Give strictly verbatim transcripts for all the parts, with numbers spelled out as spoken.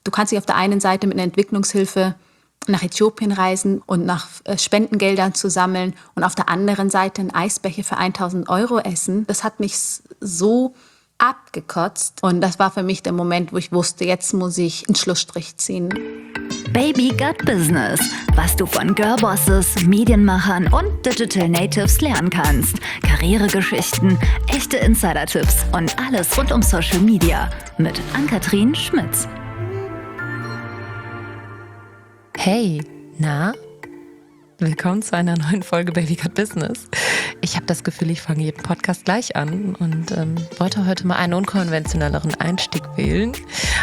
Du kannst dich auf der einen Seite mit einer Entwicklungshilfe nach Äthiopien reisen und nach Spendengeldern zu sammeln und auf der anderen Seite einen Eisbecher für tausend Euro essen. Das hat mich so abgekotzt und das war für mich der Moment, wo ich wusste, jetzt muss ich einen Schlussstrich ziehen. Baby Got Business, was du von Girlbosses, Medienmachern und Digital Natives lernen kannst. Karrieregeschichten, echte Insider-Tipps und alles rund um Social Media mit Ann-Kathrin Schmitz. Hey, na? Willkommen zu einer neuen Folge Baby Got Business. Ich habe das Gefühl, ich fange jeden Podcast gleich an und ähm, wollte heute mal einen unkonventionelleren Einstieg wählen.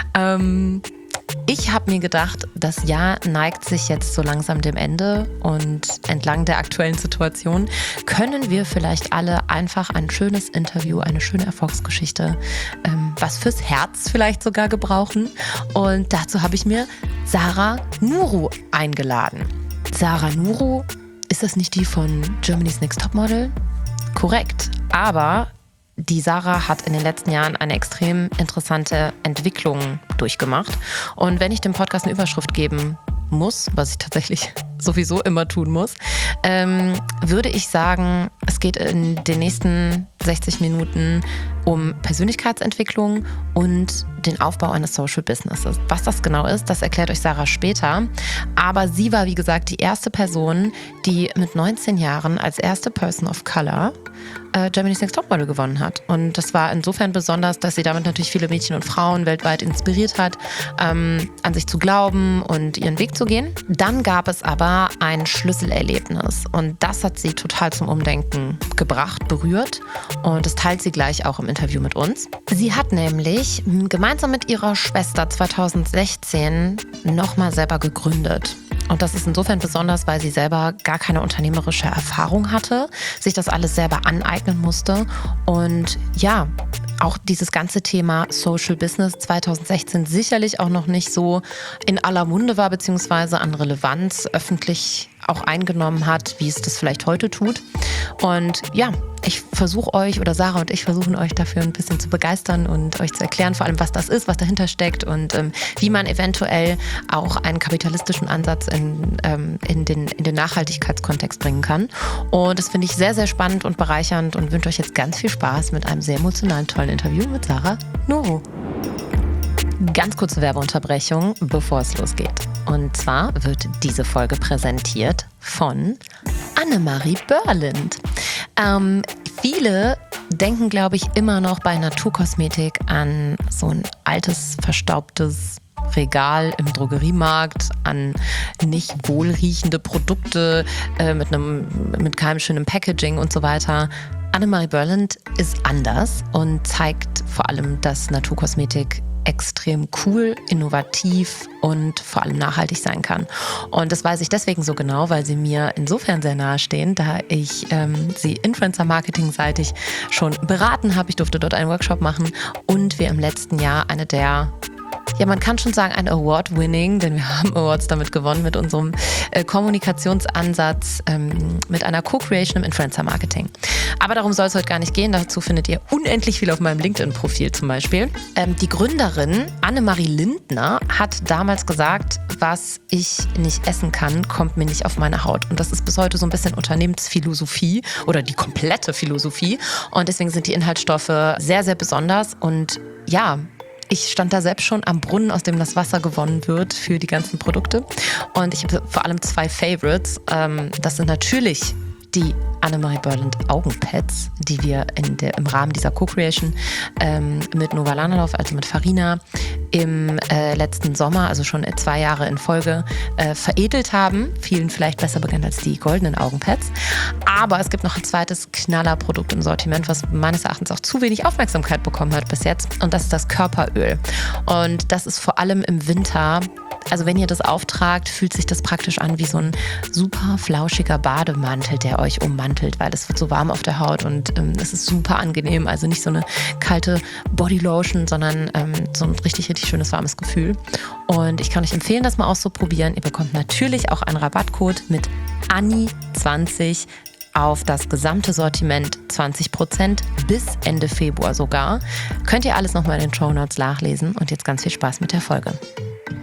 Ähm, ich habe mir gedacht, das Jahr neigt sich jetzt so langsam dem Ende und entlang der aktuellen Situation können wir vielleicht alle einfach ein schönes Interview, eine schöne Erfolgsgeschichte, ähm, was fürs Herz vielleicht sogar gebrauchen. Und dazu habe ich mir Sarah Nuru eingeladen. Sarah Nuru, ist das nicht die von Germany's Next Topmodel? Korrekt, aber die Sarah hat in den letzten Jahren eine extrem interessante Entwicklung durchgemacht. Und wenn ich dem Podcast eine Überschrift geben muss, was ich tatsächlich sowieso immer tun muss, ähm, würde ich sagen, es geht in den nächsten sechzig Minuten um Persönlichkeitsentwicklung und den Aufbau eines Social Businesses. Was das genau ist, das erklärt euch Sarah später. Aber sie war, wie gesagt, die erste Person, die mit neunzehn Jahren als erste Person of Color äh, Germany's Next Topmodel gewonnen hat. Und das war insofern besonders, dass sie damit natürlich viele Mädchen und Frauen weltweit inspiriert hat, ähm, an sich zu glauben und ihren Weg zu gehen. Dann gab es aber ein Schlüsselerlebnis und das hat sie total zum Umdenken gebracht, berührt und das teilt sie gleich auch im Interview mit uns. Sie hat nämlich gemeinsam mit ihrer Schwester zweitausendsechzehn nochmal selber gegründet. Und das ist insofern besonders, weil sie selber gar keine unternehmerische Erfahrung hatte, sich das alles selber aneignen musste und ja, auch dieses ganze Thema Social Business zweitausendsechzehn sicherlich auch noch nicht so in aller Munde war, beziehungsweise an Relevanz öffentlich auch eingenommen hat, wie es das vielleicht heute tut. Und ja, ich versuche euch, oder Sarah und ich versuchen euch dafür ein bisschen zu begeistern und euch zu erklären, vor allem was das ist, was dahinter steckt und ähm, wie man eventuell auch einen kapitalistischen Ansatz in, ähm, in, den, in den Nachhaltigkeitskontext bringen kann. Und das finde ich sehr, sehr spannend und bereichernd und wünsche euch jetzt ganz viel Spaß mit einem sehr emotionalen, tollen Interview mit Sarah Nuru. Ganz kurze Werbeunterbrechung, bevor es losgeht. Und zwar wird diese Folge präsentiert von Annemarie Börlind. Ähm, viele denken, glaube ich, immer noch bei Naturkosmetik an so ein altes, verstaubtes Regal im Drogeriemarkt, an nicht wohlriechende Produkte äh, mit einem mit keinem schönen Packaging und so weiter. Annemarie Börlind ist anders und zeigt vor allem, dass Naturkosmetik extrem cool, innovativ und vor allem nachhaltig sein kann. Und das weiß ich deswegen so genau, weil sie mir insofern sehr nahe stehen, da ich ähm, sie Influencer-Marketing-seitig schon beraten habe. Ich durfte dort einen Workshop machen und wir im letzten Jahr eine der Ja, man kann schon sagen, ein Award-Winning, denn wir haben Awards damit gewonnen mit unserem äh, Kommunikationsansatz, ähm, mit einer Co-Creation im Influencer-Marketing. Aber darum soll es heute gar nicht gehen. Dazu findet ihr unendlich viel auf meinem LinkedIn-Profil zum Beispiel. Ähm, die Gründerin Annemarie Lindner hat damals gesagt, was ich nicht essen kann, kommt mir nicht auf meine Haut. Und das ist bis heute so ein bisschen Unternehmensphilosophie oder die komplette Philosophie. Und deswegen sind die Inhaltsstoffe sehr, sehr besonders. Und ja, ich stand da selbst schon am Brunnen, aus dem das Wasser gewonnen wird für die ganzen Produkte. Und ich habe vor allem zwei Favorites. Das sind natürlich die Annemarie Börlind Augenpads, die wir in der, im Rahmen dieser Co-Creation ähm, mit Nova Lanalauf, also mit Farina, im äh, letzten Sommer, also schon zwei Jahre in Folge, äh, veredelt haben. Vielen vielleicht besser bekannt als die goldenen Augenpads. Aber es gibt noch ein zweites Knallerprodukt im Sortiment, was meines Erachtens auch zu wenig Aufmerksamkeit bekommen hat bis jetzt. Und das ist das Körperöl. Und das ist vor allem im Winter, also wenn ihr das auftragt, fühlt sich das praktisch an wie so ein super flauschiger Bademantel, der euch ummantelt, weil es wird so warm auf der Haut und ähm, es ist super angenehm. Also nicht so eine kalte Bodylotion, sondern ähm, so ein richtig, richtig schönes warmes Gefühl. Und ich kann euch empfehlen, das mal auszuprobieren. Ihr bekommt natürlich auch einen Rabattcode mit Anni zwanzig auf das gesamte Sortiment, zwanzig Prozent bis Ende Februar sogar. Könnt ihr alles nochmal in den Shownotes nachlesen und jetzt ganz viel Spaß mit der Folge.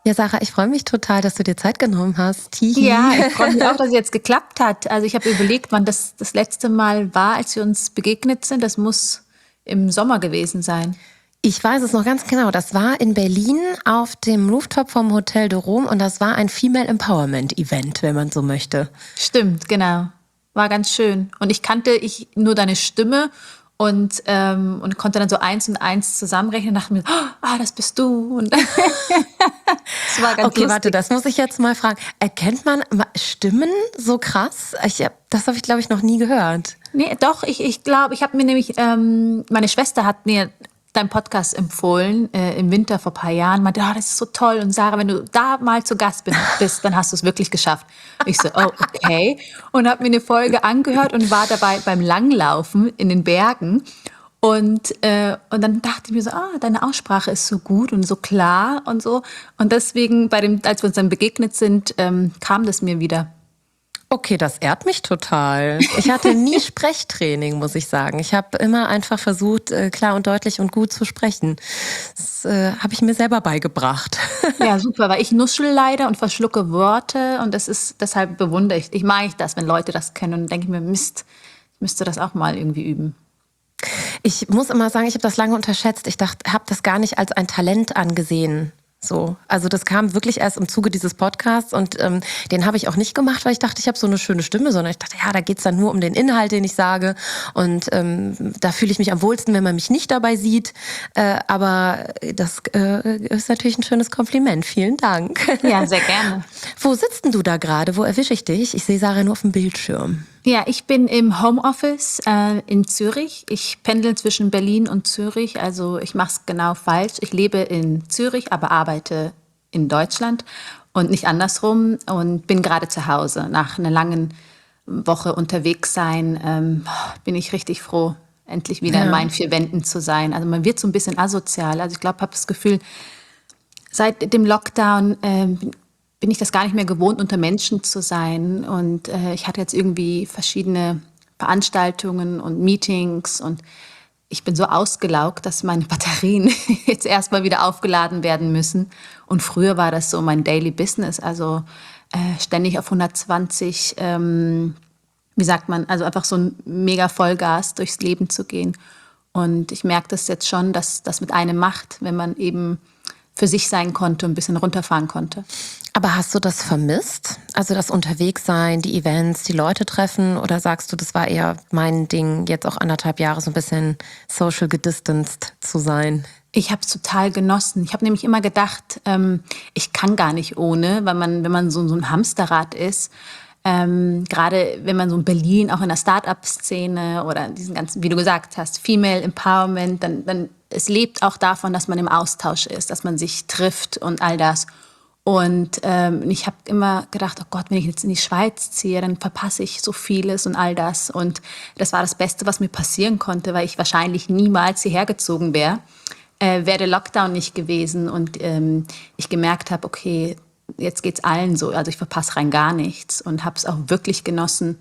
Ja, Sarah, ich freue mich total, dass du dir Zeit genommen hast. Hihi. Ja, ich freue mich auch, dass es jetzt geklappt hat. Also ich habe überlegt, wann das das letzte Mal war, als wir uns begegnet sind. Das muss im Sommer gewesen sein. Ich weiß es noch ganz genau. Das war in Berlin auf dem Rooftop vom Hotel de Rome und das war ein Female Empowerment Event, wenn man so möchte. Stimmt, genau. War ganz schön. Und ich kannte ich nur deine Stimme und, ähm, und konnte dann so eins und eins zusammenrechnen und dachte mir, ah, das bist du. Und das war ganz Okay, lustig. warte, das muss ich jetzt mal fragen. Erkennt man Stimmen so krass? Ich, das habe ich, glaube ich, noch nie gehört. Nee, doch, ich ich glaube, ich habe mir nämlich, ähm, meine Schwester hat mir deinen Podcast empfohlen äh, im Winter vor ein paar Jahren. Meinte, oh, das ist so toll. Und Sarah, wenn du da mal zu Gast bin, bist, dann hast du es wirklich geschafft. Ich so, oh, okay. Und habe mir eine Folge angehört und war dabei beim Langlaufen in den Bergen. Und, äh, und dann dachte ich mir so, ah, deine Aussprache ist so gut und so klar und so. Und deswegen, bei dem, als wir uns dann begegnet sind, ähm, kam das mir wieder. Okay, das ehrt mich total. Ich hatte nie Sprechtraining, muss ich sagen. Ich habe immer einfach versucht, klar und deutlich und gut zu sprechen. Das äh, habe ich mir selber beigebracht. Ja, super, weil ich nuschel leider und verschlucke Worte und das ist, deshalb bewundere ich, ich mag ich das, wenn Leute das können und denke ich mir, Mist, ich müsste das auch mal irgendwie üben. Ich muss immer sagen, ich habe das lange unterschätzt. Ich dachte, habe das gar nicht als ein Talent angesehen. So, also das kam wirklich erst im Zuge dieses Podcasts und ähm, den habe ich auch nicht gemacht, weil ich dachte, ich habe so eine schöne Stimme, sondern ich dachte, ja, da geht's dann nur um den Inhalt, den ich sage und ähm, da fühle ich mich am wohlsten, wenn man mich nicht dabei sieht, äh, aber das äh, ist natürlich ein schönes Kompliment, vielen Dank. Ja, sehr gerne. Wo sitzt denn du da gerade? Wo erwische ich dich? Ich sehe Sarah nur auf dem Bildschirm. Ja, ich bin im Homeoffice äh, in Zürich. Ich pendel zwischen Berlin und Zürich, also ich mache es genau falsch. Ich lebe in Zürich, aber arbeite in Deutschland und nicht andersrum und bin gerade zu Hause. Nach einer langen Woche unterwegs sein, ähm, bin ich richtig froh, endlich wieder Ja. in meinen vier Wänden zu sein. Also man wird so ein bisschen asozial. Also ich glaube, ich habe das Gefühl, seit dem Lockdown ähm, bin ich das gar nicht mehr gewohnt, unter Menschen zu sein. Und äh, ich hatte jetzt irgendwie verschiedene Veranstaltungen und Meetings und ich bin so ausgelaugt, dass meine Batterien jetzt erstmal wieder aufgeladen werden müssen. Und früher war das so mein Daily Business, also äh, ständig auf hundertzwanzig, ähm, wie sagt man, also einfach so ein mega Vollgas durchs Leben zu gehen. Und ich merke das jetzt schon, dass das mit einem macht, wenn man eben für sich sein konnte und ein bisschen runterfahren konnte. Aber hast du das vermisst? Also das Unterwegssein, die Events, die Leute treffen? Oder sagst du, das war eher mein Ding, jetzt auch anderthalb Jahre so ein bisschen social gedistanced zu sein? Ich habe es total genossen. Ich habe nämlich immer gedacht, ähm, ich kann gar nicht ohne, weil man, wenn man so, so ein Hamsterrad ist, ähm, gerade wenn man so in Berlin, auch in der Start-up-Szene oder diesen ganzen, wie du gesagt hast, Female Empowerment, dann, dann es lebt auch davon, dass man im Austausch ist, dass man sich trifft und all das. Und ähm, ich habe immer gedacht, oh Gott, wenn ich jetzt in die Schweiz ziehe, dann verpasse ich so vieles und all das. Und das war das Beste, was mir passieren konnte, weil ich wahrscheinlich niemals hierher gezogen wäre, äh, wäre der Lockdown nicht gewesen. Und ähm, ich gemerkt habe, okay, jetzt geht's allen so. Also ich verpasse rein gar nichts und habe es auch wirklich genossen,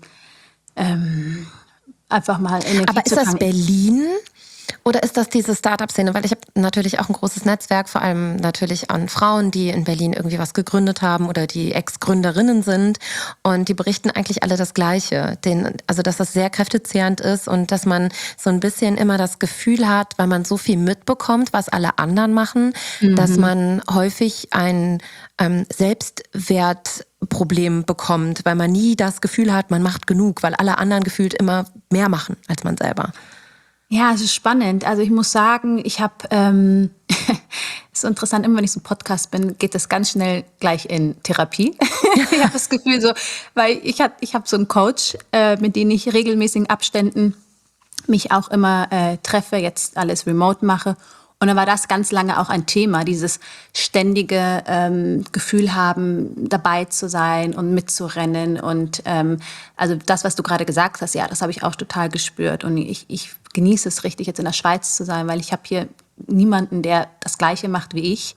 ähm, einfach mal Energie Aber zu ist das tanken. Berlin? Oder ist das diese Start-up-Szene? Weil ich habe natürlich auch ein großes Netzwerk, vor allem natürlich an Frauen, die in Berlin irgendwie was gegründet haben oder die Ex-Gründerinnen sind. Und die berichten eigentlich alle das Gleiche. Den, also, dass das sehr kräftezehrend ist und dass man so ein bisschen immer das Gefühl hat, weil man so viel mitbekommt, was alle anderen machen, mhm. dass man häufig ein ähm, Selbstwertproblem bekommt, weil man nie das Gefühl hat, man macht genug, weil alle anderen gefühlt immer mehr machen als man selber. Ja, es ist spannend. Also ich muss sagen, ich habe, ähm, ist so interessant, immer wenn ich so ein Podcast bin, geht das ganz schnell gleich in Therapie. Ich habe das Gefühl so, weil ich habe ich hab so einen Coach, äh, mit dem ich regelmäßigen Abständen mich auch immer äh, treffe, jetzt alles remote mache. Und dann war das ganz lange auch ein Thema, dieses ständige ähm, Gefühl haben, dabei zu sein und mitzurennen. Und ähm, also das, was du gerade gesagt hast, ja, das habe ich auch total gespürt. Und ich, ich genieße es richtig, jetzt in der Schweiz zu sein, weil ich habe hier niemanden, der das Gleiche macht wie ich.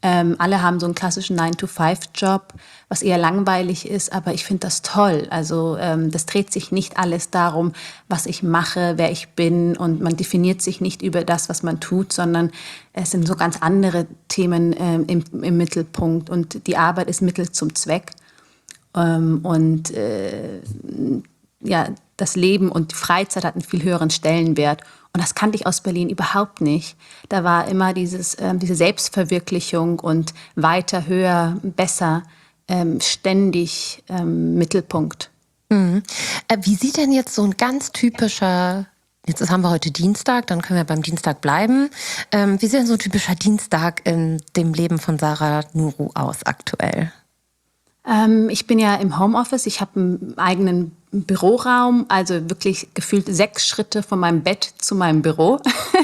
Ähm, alle haben so einen klassischen nine to five Job, was eher langweilig ist, aber ich finde das toll. Also ähm, das dreht sich nicht alles darum, was ich mache, wer ich bin, und man definiert sich nicht über das, was man tut, sondern es sind so ganz andere Themen ähm, im, im Mittelpunkt, und die Arbeit ist Mittel zum Zweck. Ähm, und äh, ja, das Leben und die Freizeit hat einen viel höheren Stellenwert. Und das kannte ich aus Berlin überhaupt nicht. Da war immer dieses, ähm, diese Selbstverwirklichung und weiter, höher, besser, ähm, ständig ähm, Mittelpunkt. Mhm. Äh, wie sieht denn jetzt so ein ganz typischer, jetzt haben wir heute Dienstag, dann können wir beim Dienstag bleiben. Ähm, wie sieht denn so ein typischer Dienstag in dem Leben von Sarah Nuru aus aktuell? Ähm, ich bin ja im Homeoffice, ich habe einen eigenen Büroraum, also wirklich gefühlt sechs Schritte von meinem Bett zu meinem Büro.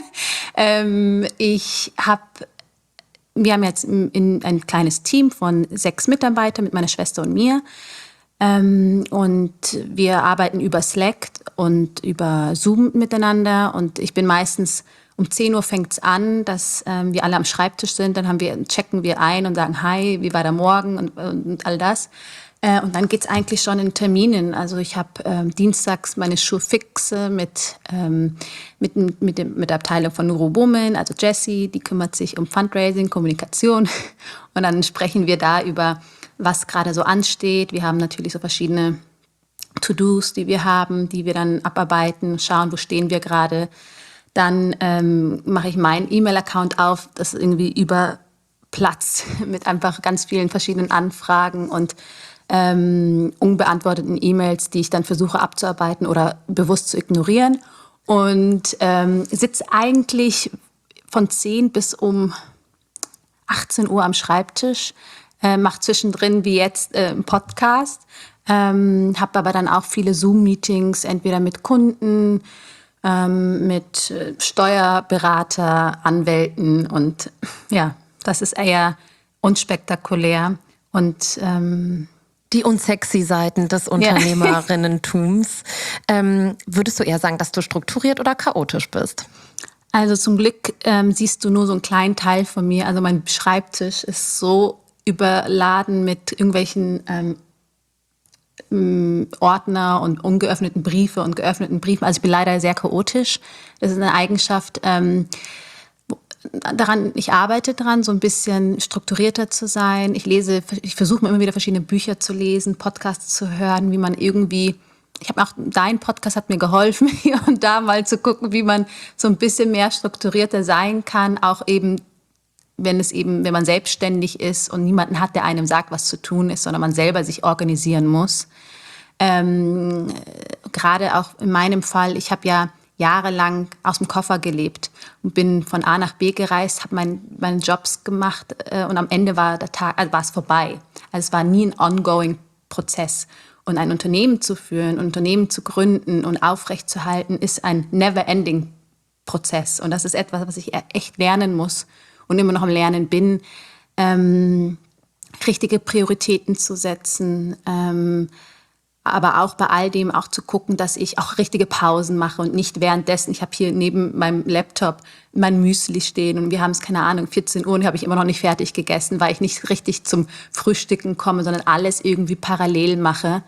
ähm, ich habe, wir haben jetzt in, ein kleines Team von sechs Mitarbeitern mit meiner Schwester und mir. Ähm, und wir arbeiten über Slack und über Zoom miteinander, und ich bin meistens um zehn Uhr fängt es an, dass ähm, wir alle am Schreibtisch sind. Dann haben wir, checken wir ein und sagen, hi, wie war der Morgen und, und all das. Äh, und dann geht es eigentlich schon in Terminen. Also ich habe ähm, dienstags meine Schuhfixe mit, ähm, mit, mit, dem, mit der Abteilung von Nuru Women, also Jessie, die kümmert sich um Fundraising, Kommunikation. Und dann sprechen wir da über, was gerade so ansteht. Wir haben natürlich so verschiedene To-Dos, die wir haben, die wir dann abarbeiten, schauen, wo stehen wir gerade. Dann ähm, mache ich meinen E-Mail-Account auf, das irgendwie überplatzt mit einfach ganz vielen verschiedenen Anfragen und ähm, unbeantworteten E-Mails, die ich dann versuche abzuarbeiten oder bewusst zu ignorieren. Und ähm, sitze eigentlich von zehn bis um achtzehn Uhr am Schreibtisch, äh, mache zwischendrin wie jetzt äh, einen Podcast, ähm, habe aber dann auch viele Zoom-Meetings, entweder mit Kunden, Ähm, mit Steuerberater, Anwälten, und ja, das ist eher unspektakulär. Und ähm, die unsexy Seiten des Unternehmerinnentums. ähm, würdest du eher sagen, dass du strukturiert oder chaotisch bist? Also zum Glück ähm, siehst du nur so einen kleinen Teil von mir. Also mein Schreibtisch ist so überladen mit irgendwelchen ähm, Ordner und ungeöffneten Briefe und geöffneten Briefen. Also ich bin leider sehr chaotisch. Das ist eine Eigenschaft, ähm, daran, ich arbeite daran, so ein bisschen strukturierter zu sein. Ich lese, ich versuche mir immer wieder verschiedene Bücher zu lesen, Podcasts zu hören, wie man irgendwie, ich habe auch, dein Podcast hat mir geholfen, hier und da mal zu gucken, wie man so ein bisschen mehr strukturierter sein kann, auch eben wenn es eben, wenn man selbstständig ist und niemanden hat, der einem sagt, was zu tun ist, sondern man selber sich organisieren muss. Ähm, gerade auch in meinem Fall, ich habe ja jahrelang aus dem Koffer gelebt und bin von A nach B gereist, habe mein, meine Jobs gemacht äh, und am Ende war der Tag, also war es vorbei. Also es war nie ein ongoing Prozess. Und ein Unternehmen zu führen, ein Unternehmen zu gründen und aufrechtzuerhalten, ist ein never-ending Prozess. Und das ist etwas, was ich echt lernen muss und immer noch am Lernen bin, ähm, richtige Prioritäten zu setzen, ähm, aber auch bei all dem auch zu gucken, dass ich auch richtige Pausen mache und nicht währenddessen. Ich habe hier neben meinem Laptop mein Müsli stehen und wir haben es, keine Ahnung, vierzehn Uhr und habe ich immer noch nicht fertig gegessen, weil ich nicht richtig zum Frühstücken komme, sondern alles irgendwie parallel mache.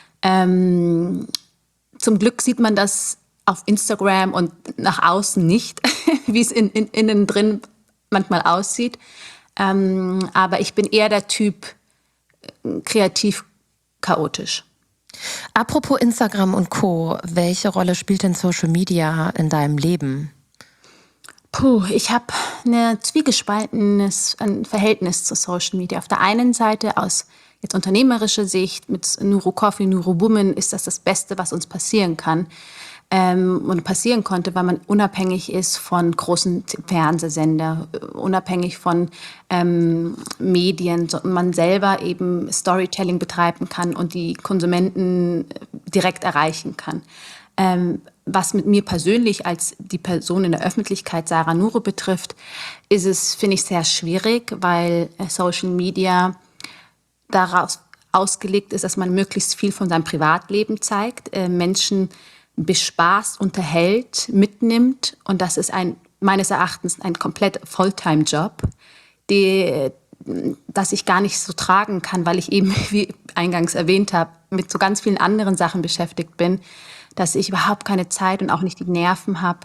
Ähm, zum Glück sieht man das auf Instagram und nach außen nicht, wie es in, in, innen drin manchmal aussieht. Ähm, aber ich bin eher der Typ äh, kreativ chaotisch. Apropos Instagram und Co., welche Rolle spielt denn Social Media in deinem Leben? Puh, ich habe ein zwiegespaltenes ein Verhältnis zu Social Media. Auf der einen Seite aus jetzt unternehmerischer Sicht mit Nuru Coffee, Nuru Women ist das das Beste, was uns passieren kann. Ähm, und passieren konnte, weil man unabhängig ist von großen Fernsehsender, unabhängig von ähm, Medien, so man selber eben Storytelling betreiben kann und die Konsumenten direkt erreichen kann. Ähm, was mit mir persönlich als die Person in der Öffentlichkeit Sarah Nuru betrifft, ist es, finde ich, sehr schwierig, weil äh, Social Media daraus ausgelegt ist, dass man möglichst viel von seinem Privatleben zeigt, äh, Menschen bespaßt, unterhält, mitnimmt. Und das ist ein, meines Erachtens ein komplett Fulltime-Job, die, das ich gar nicht so tragen kann, weil ich eben, wie eingangs erwähnt habe, mit so ganz vielen anderen Sachen beschäftigt bin, dass ich überhaupt keine Zeit und auch nicht die Nerven habe,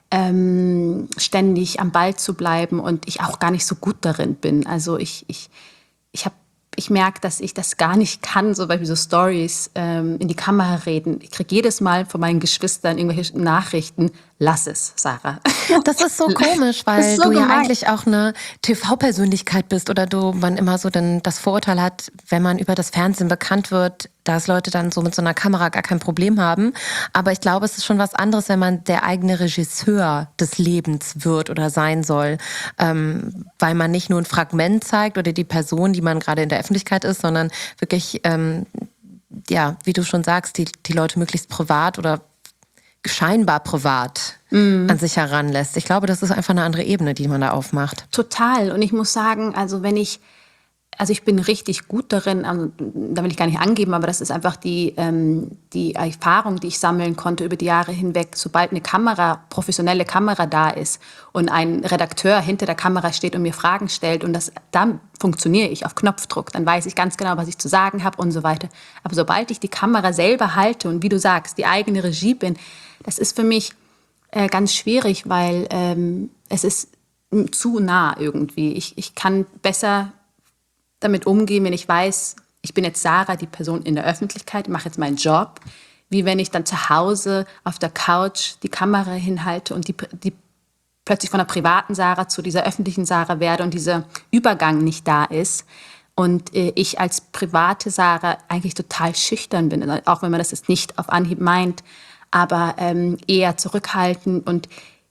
ähm, ständig am Ball zu bleiben und ich auch gar nicht so gut darin bin. Also ich, ich, ich habe Ich merke, dass ich das gar nicht kann, so Beispiel so Stories ähm, in die Kamera reden. Ich kriege jedes Mal von meinen Geschwistern irgendwelche Nachrichten. Lass es, Sarah. Das ist so komisch, weil so du ja gemein. eigentlich auch eine T V-Persönlichkeit bist oder du man immer so dann das Vorurteil hat, wenn man über das Fernsehen bekannt wird, dass Leute dann so mit so einer Kamera gar kein Problem haben. Aber ich glaube, es ist schon was anderes, wenn man der eigene Regisseur des Lebens wird oder sein soll, ähm, weil man nicht nur ein Fragment zeigt oder die Person, die man gerade in der Öffentlichkeit ist, sondern wirklich, ähm, ja, wie du schon sagst, die, die Leute möglichst privat oder scheinbar privat mm. an sich heranlässt. Ich glaube, das ist einfach eine andere Ebene, die man da aufmacht. Total. Und ich muss sagen, also wenn ich, also ich bin richtig gut darin, also, da will ich gar nicht angeben, aber das ist einfach die, ähm, die Erfahrung, die ich sammeln konnte über die Jahre hinweg. Sobald eine Kamera, professionelle Kamera da ist und ein Redakteur hinter der Kamera steht und mir Fragen stellt und das, dann funktioniere ich auf Knopfdruck, dann weiß ich ganz genau, was ich zu sagen habe und so weiter. Aber sobald ich die Kamera selber halte und wie du sagst, die eigene Regie bin, das ist für mich äh, ganz schwierig, weil ähm, es ist zu nah irgendwie. Ich, ich kann besser damit umgehen, wenn ich weiß, ich bin jetzt Sarah, die Person in der Öffentlichkeit, mache jetzt meinen Job, wie wenn ich dann zu Hause auf der Couch die Kamera hinhalte und die, die plötzlich von der privaten Sarah zu dieser öffentlichen Sarah werde und dieser Übergang nicht da ist. Und äh, ich als private Sarah eigentlich total schüchtern bin, auch wenn man das jetzt nicht auf Anhieb meint, aber ähm, eher zurückhaltend und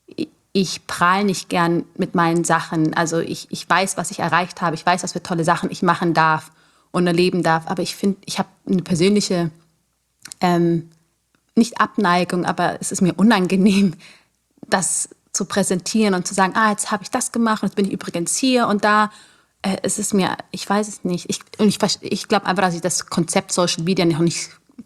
ich prahle nicht gern mit meinen Sachen. Also ich, ich weiß, was ich erreicht habe. Ich weiß, was für tolle Sachen ich machen darf und erleben darf. Aber ich finde, ich habe eine persönliche, ähm, nicht Abneigung, aber es ist mir unangenehm, das zu präsentieren und zu sagen, ah, jetzt habe ich das gemacht und jetzt bin ich übrigens hier und da. Äh, es ist mir, ich weiß es nicht. Ich, ich, ich glaube einfach, dass ich das Konzept Social Media noch nicht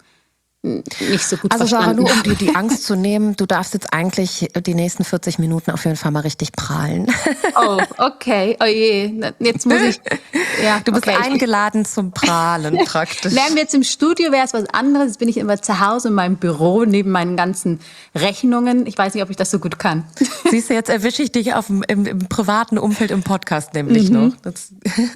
nicht so gut also Sarah, verstanden. nur um dir die Angst zu nehmen, du darfst jetzt eigentlich die nächsten vierzig Minuten auf jeden Fall mal richtig prahlen. Oh, okay. Oh je, jetzt muss ich... Ja, du bist okay. eingeladen zum Prahlen praktisch. Wären wir jetzt im Studio, wäre es was anderes. Jetzt bin ich immer zu Hause in meinem Büro, neben meinen ganzen Rechnungen. Ich weiß nicht, ob ich das so gut kann. Siehst du, jetzt erwische ich dich auf dem, im, im privaten Umfeld im Podcast nämlich mhm. noch. Das,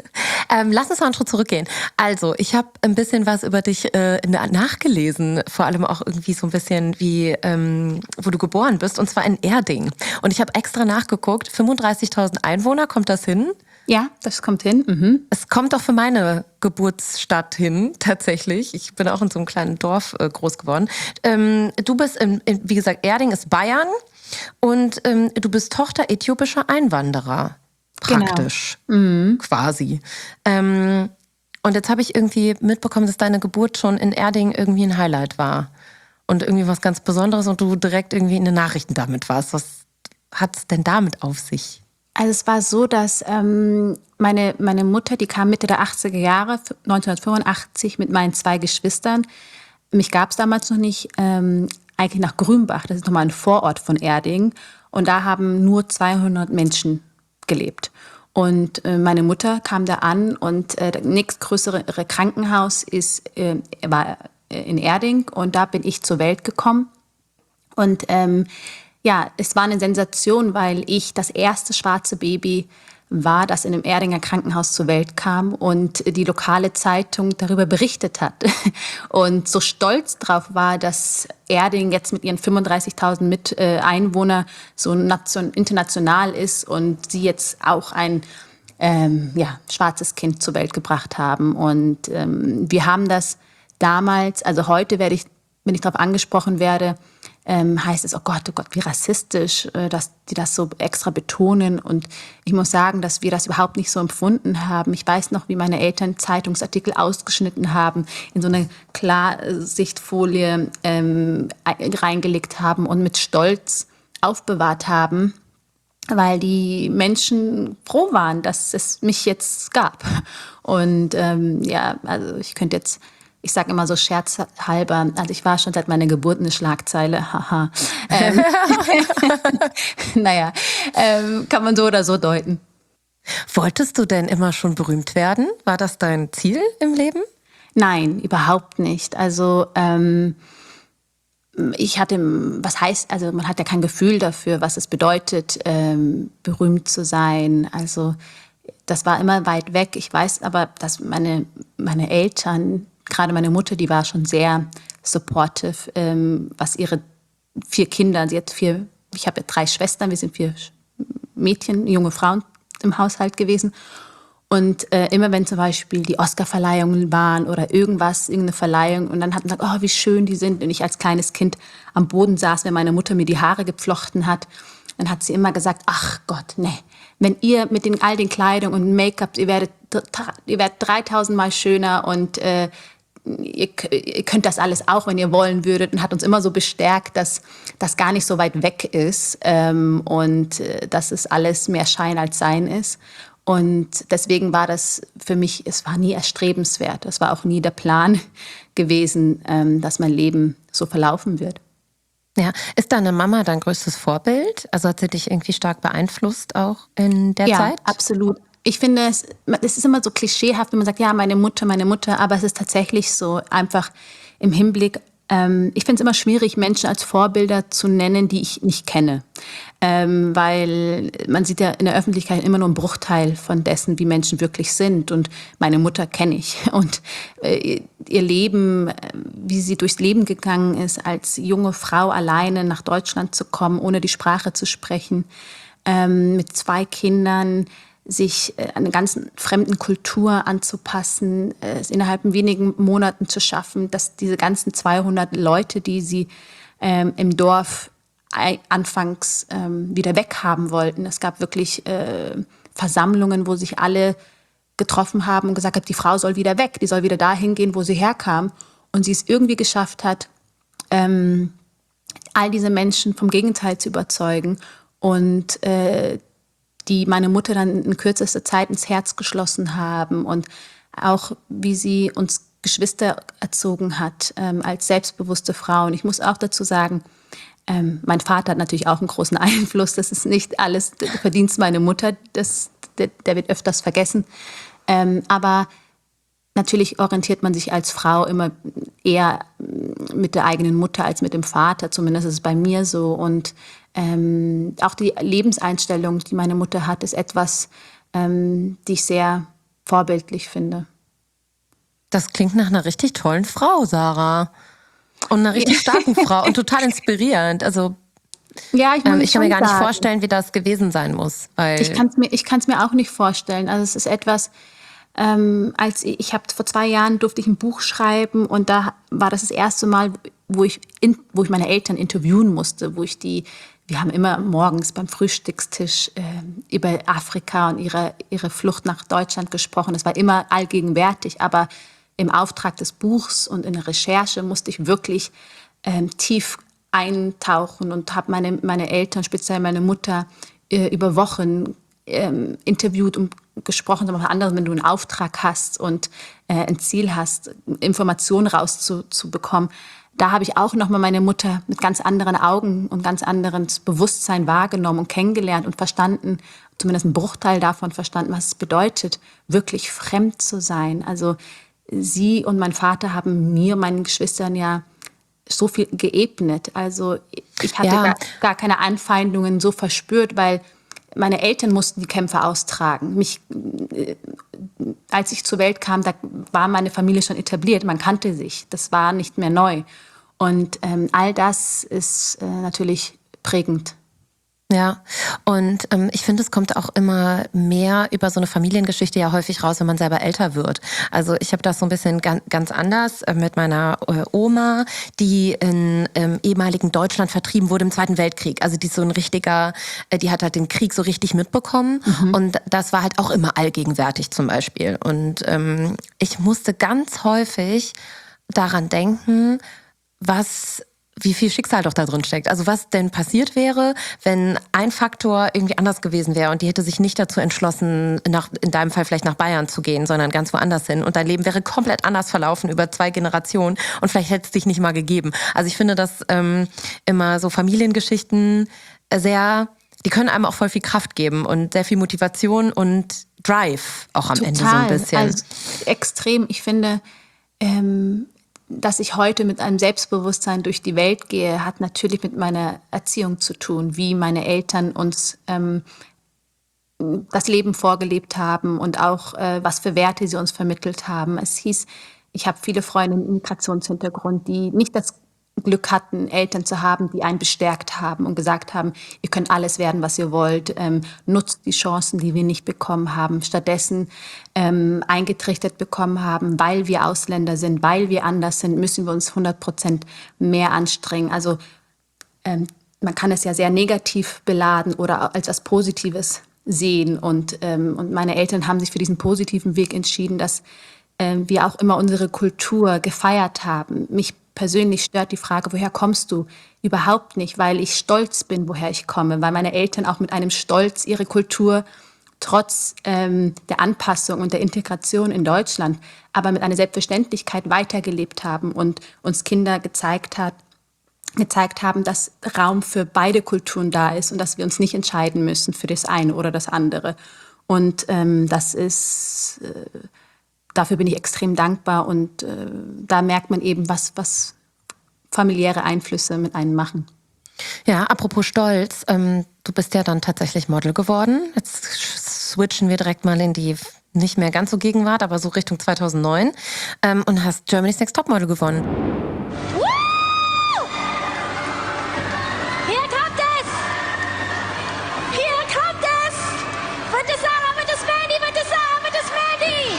ähm, lass uns mal einen Schritt zurückgehen. Also, ich habe ein bisschen was über dich äh, nachgelesen, vor allem auch irgendwie so ein bisschen wie, ähm, wo du geboren bist, und zwar in Erding. Und ich habe extra nachgeguckt, fünfunddreißigtausend Einwohner, kommt das hin? Ja, das kommt hin. Mhm. Es kommt doch für meine Geburtsstadt hin, tatsächlich. Ich bin auch in so einem kleinen Dorf äh, groß geworden. Ähm, du bist, in, in, wie gesagt, Erding ist Bayern und ähm, du bist Tochter äthiopischer Einwanderer. Praktisch, genau. Mhm. quasi. Ähm, und jetzt habe ich irgendwie mitbekommen, dass deine Geburt schon in Erding irgendwie ein Highlight war. Und irgendwie was ganz Besonderes und du direkt irgendwie in den Nachrichten damit warst. Was hat es denn damit auf sich? Also es war so, dass ähm, meine, meine Mutter, die kam Mitte der achtziger Jahre, neunzehnhundertfünfundachtzig, mit meinen zwei Geschwistern. Mich gab es damals noch nicht, ähm, eigentlich nach Grünbach. Das ist nochmal ein Vorort von Erding. Und da haben nur zweihundert Menschen gelebt. Und äh, meine Mutter kam da an und äh, das nächstgrößere Krankenhaus ist, äh, war in Erding. Und da bin ich zur Welt gekommen. Und ähm, ja, es war eine Sensation, weil ich das erste schwarze Baby war, das in einem Erdinger Krankenhaus zur Welt kam und die lokale Zeitung darüber berichtet hat. Und so stolz drauf war, dass Erding jetzt mit ihren fünfunddreißigtausend mit, äh, Einwohnern so nation- international ist und sie jetzt auch ein ähm, ja, schwarzes Kind zur Welt gebracht haben. Und ähm, wir haben das damals, also heute werde ich, wenn ich darauf angesprochen werde, ähm, heißt es, oh Gott, oh Gott, wie rassistisch, äh, dass die das so extra betonen. Und ich muss sagen, dass wir das überhaupt nicht so empfunden haben. Ich weiß noch, wie meine Eltern Zeitungsartikel ausgeschnitten haben, in so eine Klarsichtfolie ähm, reingelegt haben und mit Stolz aufbewahrt haben, weil die Menschen froh waren, dass es mich jetzt gab. Und ähm, ja, also ich könnte jetzt... Ich sage immer so scherzhalber, also ich war schon seit meiner Geburt eine Schlagzeile, haha. Ähm, naja, ähm, kann man so oder so deuten. Wolltest du denn immer schon berühmt werden? War das dein Ziel im Leben? Nein, überhaupt nicht. Also ähm, ich hatte, was heißt, also man hat ja kein Gefühl dafür, was es bedeutet, ähm, berühmt zu sein. Also das war immer weit weg. Ich weiß aber, dass meine, meine Eltern, gerade meine Mutter, die war schon sehr supportive, ähm, was ihre vier Kinder, sie hat vier, ich habe drei Schwestern, wir sind vier Mädchen, junge Frauen im Haushalt gewesen. Und äh, immer wenn zum Beispiel die Oscar-Verleihungen waren oder irgendwas, irgendeine Verleihung, und dann hat man gesagt, oh, wie schön die sind. Und ich als kleines Kind am Boden saß, wenn meine Mutter mir die Haare geflochten hat, dann hat sie immer gesagt, ach Gott, nee, wenn ihr mit den, all den Kleidung und Make-up, ihr werdet, ihr werdet dreitausend Mal schöner und äh, ihr, ihr könnt das alles auch, wenn ihr wollen würdet. Und hat uns immer so bestärkt, dass das gar nicht so weit weg ist ähm, und äh, dass es alles mehr Schein als Sein ist. Und deswegen war das für mich, es war nie erstrebenswert. Es war auch nie der Plan gewesen, ähm, dass mein Leben so verlaufen wird. Ja, ist deine Mama dein größtes Vorbild? Also hat sie dich irgendwie stark beeinflusst auch in der ja, Zeit? Ja, absolut. Ich finde, es, es ist immer so klischeehaft, wenn man sagt, ja, meine Mutter, meine Mutter, aber es ist tatsächlich so, einfach im Hinblick, ähm, ich finde es immer schwierig, Menschen als Vorbilder zu nennen, die ich nicht kenne. Ähm, weil man sieht ja in der Öffentlichkeit immer nur einen Bruchteil von dessen, wie Menschen wirklich sind. Und meine Mutter kenne ich. Und äh, ihr Leben, wie sie durchs Leben gegangen ist, als junge Frau alleine nach Deutschland zu kommen, ohne die Sprache zu sprechen, ähm, mit zwei Kindern, sich äh, einer ganz fremden Kultur anzupassen, äh, es innerhalb von wenigen Monaten zu schaffen, dass diese ganzen zweihundert Leute, die sie ähm, im Dorf anfangs ähm, wieder weghaben wollten. Es gab wirklich äh, Versammlungen, wo sich alle getroffen haben und gesagt haben, die Frau soll wieder weg, die soll wieder dahin gehen, wo sie herkam. Und sie es irgendwie geschafft hat, ähm, all diese Menschen vom Gegenteil zu überzeugen und äh, die meine Mutter dann in kürzester Zeit ins Herz geschlossen haben und auch wie sie uns Geschwister erzogen hat ähm, als selbstbewusste Frau. Und ich muss auch dazu sagen, Ähm, mein Vater hat natürlich auch einen großen Einfluss. Das ist nicht alles der Verdienst meiner Mutter. Das, der, der wird öfters vergessen. Ähm, aber natürlich orientiert man sich als Frau immer eher mit der eigenen Mutter als mit dem Vater. Zumindest ist es bei mir so. Und ähm, auch die Lebenseinstellung, die meine Mutter hat, ist etwas, ähm, die ich sehr vorbildlich finde. Das klingt nach einer richtig tollen Frau, Sarah. Und einer richtig starken Frau und total inspirierend. Also ja, ich, ähm, ich kann mir gar nicht sagen. vorstellen, wie das gewesen sein muss. Weil ich kann es mir, ich kann's mir auch nicht vorstellen. Also es ist etwas, ähm, als ich, ich habe vor zwei Jahren durfte ich ein Buch schreiben und da war das das erste Mal, wo ich, in, wo ich meine Eltern interviewen musste, wo ich die, wir haben immer morgens beim Frühstückstisch äh, über Afrika und ihre, ihre Flucht nach Deutschland gesprochen. Das war immer allgegenwärtig, aber im Auftrag des Buchs und in der Recherche musste ich wirklich ähm, tief eintauchen und habe meine, meine Eltern, speziell meine Mutter, äh, über Wochen ähm, interviewt und gesprochen. Aber anderes, wenn du einen Auftrag hast und äh, ein Ziel hast, Informationen rauszubekommen, da habe ich auch nochmal meine Mutter mit ganz anderen Augen und ganz anderem Bewusstsein wahrgenommen und kennengelernt und verstanden, zumindest einen Bruchteil davon verstanden, was es bedeutet, wirklich fremd zu sein. Also sie und mein Vater haben mir, meinen Geschwistern ja so viel geebnet. Also ich hatte ja. gar, gar keine Anfeindungen so verspürt, weil meine Eltern mussten die Kämpfe austragen. Mich, äh, als ich zur Welt kam, da war meine Familie schon etabliert. Man kannte sich. Das war nicht mehr neu. Und ähm, all das ist äh, natürlich prägend. Ja, und ähm, ich finde, es kommt auch immer mehr über so eine Familiengeschichte ja häufig raus, wenn man selber älter wird. Also ich habe das so ein bisschen ganz, ganz anders äh, mit meiner äh, Oma, die in ähm, ehemaligen Deutschland vertrieben wurde im Zweiten Weltkrieg. Also die ist so ein richtiger, äh, die hat halt den Krieg so richtig mitbekommen mhm. und das war halt auch immer allgegenwärtig zum Beispiel. Und ähm, ich musste ganz häufig daran denken, was wie viel Schicksal doch da drin steckt. Also was denn passiert wäre, wenn ein Faktor irgendwie anders gewesen wäre und die hätte sich nicht dazu entschlossen, nach, in deinem Fall vielleicht nach Bayern zu gehen, sondern ganz woanders hin. Und dein Leben wäre komplett anders verlaufen über zwei Generationen und vielleicht hätte es dich nicht mal gegeben. Also ich finde, dass ähm, immer so Familiengeschichten sehr die können einem auch voll viel Kraft geben und sehr viel Motivation und Drive auch am Total. Ende so ein bisschen. Also extrem. Ich finde, ähm, dass ich heute mit einem Selbstbewusstsein durch die Welt gehe, hat natürlich mit meiner Erziehung zu tun, wie meine Eltern uns ähm, das Leben vorgelebt haben und auch äh, was für Werte sie uns vermittelt haben. Es hieß, ich habe viele Freunde mit Migrationshintergrund, die nicht das Glück hatten, Eltern zu haben, die einen bestärkt haben und gesagt haben, ihr könnt alles werden, was ihr wollt, ähm, nutzt die Chancen, die wir nicht bekommen haben. Stattdessen ähm, eingetrichtert bekommen haben, weil wir Ausländer sind, weil wir anders sind, müssen wir uns hundert Prozent mehr anstrengen. Also ähm, man kann es ja sehr negativ beladen oder als etwas Positives sehen. Und, ähm, und meine Eltern haben sich für diesen positiven Weg entschieden, dass ähm, wir auch immer unsere Kultur gefeiert haben. Mich persönlich stört die Frage, woher kommst du? Überhaupt nicht, weil ich stolz bin, woher ich komme, weil meine Eltern auch mit einem Stolz ihre Kultur trotz ähm, der Anpassung und der Integration in Deutschland, aber mit einer Selbstverständlichkeit weitergelebt haben und uns Kinder gezeigt hat, gezeigt haben, dass Raum für beide Kulturen da ist und dass wir uns nicht entscheiden müssen für das eine oder das andere. Und ähm, das ist... Äh, Dafür bin ich extrem dankbar und äh, da merkt man eben, was, was familiäre Einflüsse mit einem machen. Ja, apropos Stolz, ähm, du bist ja dann tatsächlich Model geworden. Jetzt switchen wir direkt mal in die nicht mehr ganz so Gegenwart, aber so Richtung zweitausendneun ähm, und hast Germany's Next Topmodel gewonnen. Hier kommt es! Hier kommt es! Wird es Sarah, wird es Mandy, wird es Sarah, wird es Mandy!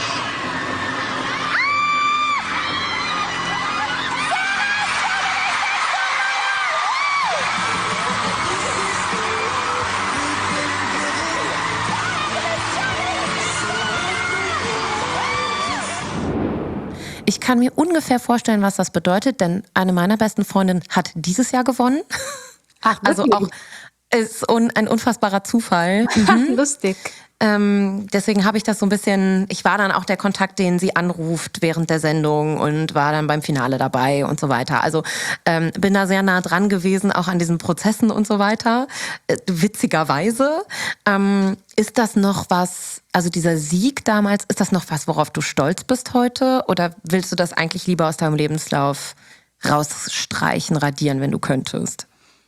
Ich kann mir ungefähr vorstellen, was das bedeutet, denn eine meiner besten Freundinnen hat dieses Jahr gewonnen. Ach, also auch ist un, ein unfassbarer Zufall. Mhm. Lustig. Ähm, deswegen habe ich das so ein bisschen, ich war dann auch der Kontakt, den sie anruft während der Sendung und war dann beim Finale dabei und so weiter. Also ähm, bin da sehr nah dran gewesen, auch an diesen Prozessen und so weiter. Äh, witzigerweise. Ähm, ist das noch was, also dieser Sieg damals, ist das noch was, worauf du stolz bist heute? Oder willst du das eigentlich lieber aus deinem Lebenslauf rausstreichen, radieren, wenn du könntest?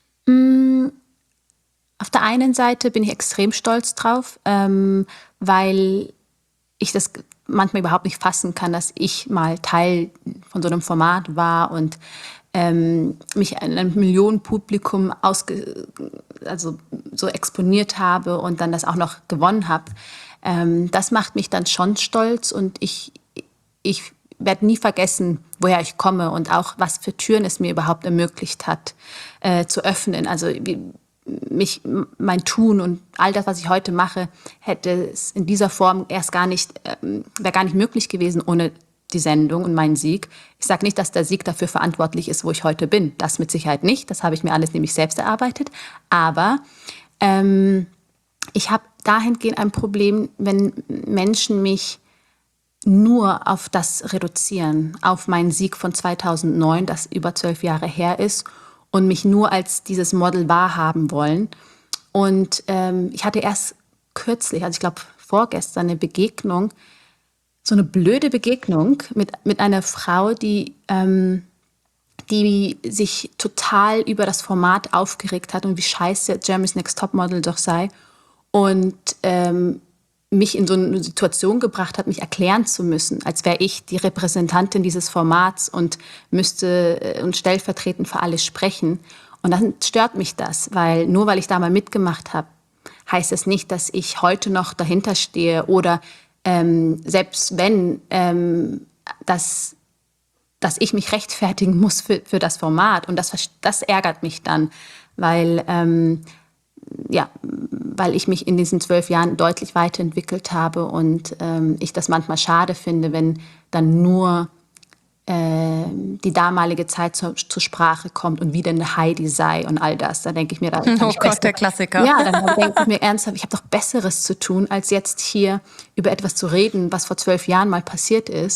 Mm. Auf der einen Seite bin ich extrem stolz drauf, ähm, weil ich das manchmal überhaupt nicht fassen kann, dass ich mal Teil von so einem Format war und ähm, mich in einem Millionenpublikum ausge, also so exponiert habe und dann das auch noch gewonnen habe. Ähm, das macht mich dann schon stolz und ich, ich werde nie vergessen, woher ich komme und auch was für Türen es mir überhaupt ermöglicht hat, äh, zu öffnen. Also wie, mich, mein Tun und all das, was ich heute mache, hätte es in dieser Form erst gar nicht, ähm, wäre gar nicht möglich gewesen ohne die Sendung und meinen Sieg. Ich sage nicht, dass der Sieg dafür verantwortlich ist, wo ich heute bin. Das mit Sicherheit nicht. Das habe ich mir alles nämlich selbst erarbeitet. Aber ähm, ich habe dahingehend ein Problem, wenn Menschen mich nur auf das reduzieren, auf meinen Sieg von zweitausendneun, das über zwölf Jahre her ist, und mich nur als dieses Model wahrhaben wollen. Und ähm, ich hatte erst kürzlich, also ich glaube vorgestern, eine Begegnung, so eine blöde Begegnung mit, mit einer Frau, die, ähm, die sich total über das Format aufgeregt hat und wie scheiße Germany's Next Topmodel doch sei. Und ähm, mich in so eine Situation gebracht hat, mich erklären zu müssen, als wäre ich die Repräsentantin dieses Formats und müsste und stellvertretend für alle sprechen. Und dann stört mich das, weil nur weil ich da mal mitgemacht habe, heißt es nicht, dass ich heute noch dahinter stehe oder ähm, selbst wenn, ähm, dass, dass ich mich rechtfertigen muss für, für das Format. Und das, das ärgert mich dann, weil ähm, ja, weil ich mich in diesen zwölf Jahren deutlich weiterentwickelt habe und ähm, ich das manchmal schade finde, wenn dann nur äh, die damalige Zeit zur, zur Sprache kommt und wie denn eine Heidi sei und all das. Da denke ich mir, da Oh Gott, besser, der Klassiker. Ja, dann denke ich mir ernsthaft, ich habe doch Besseres zu tun, als jetzt hier über etwas zu reden, was vor zwölf Jahren mal passiert ist.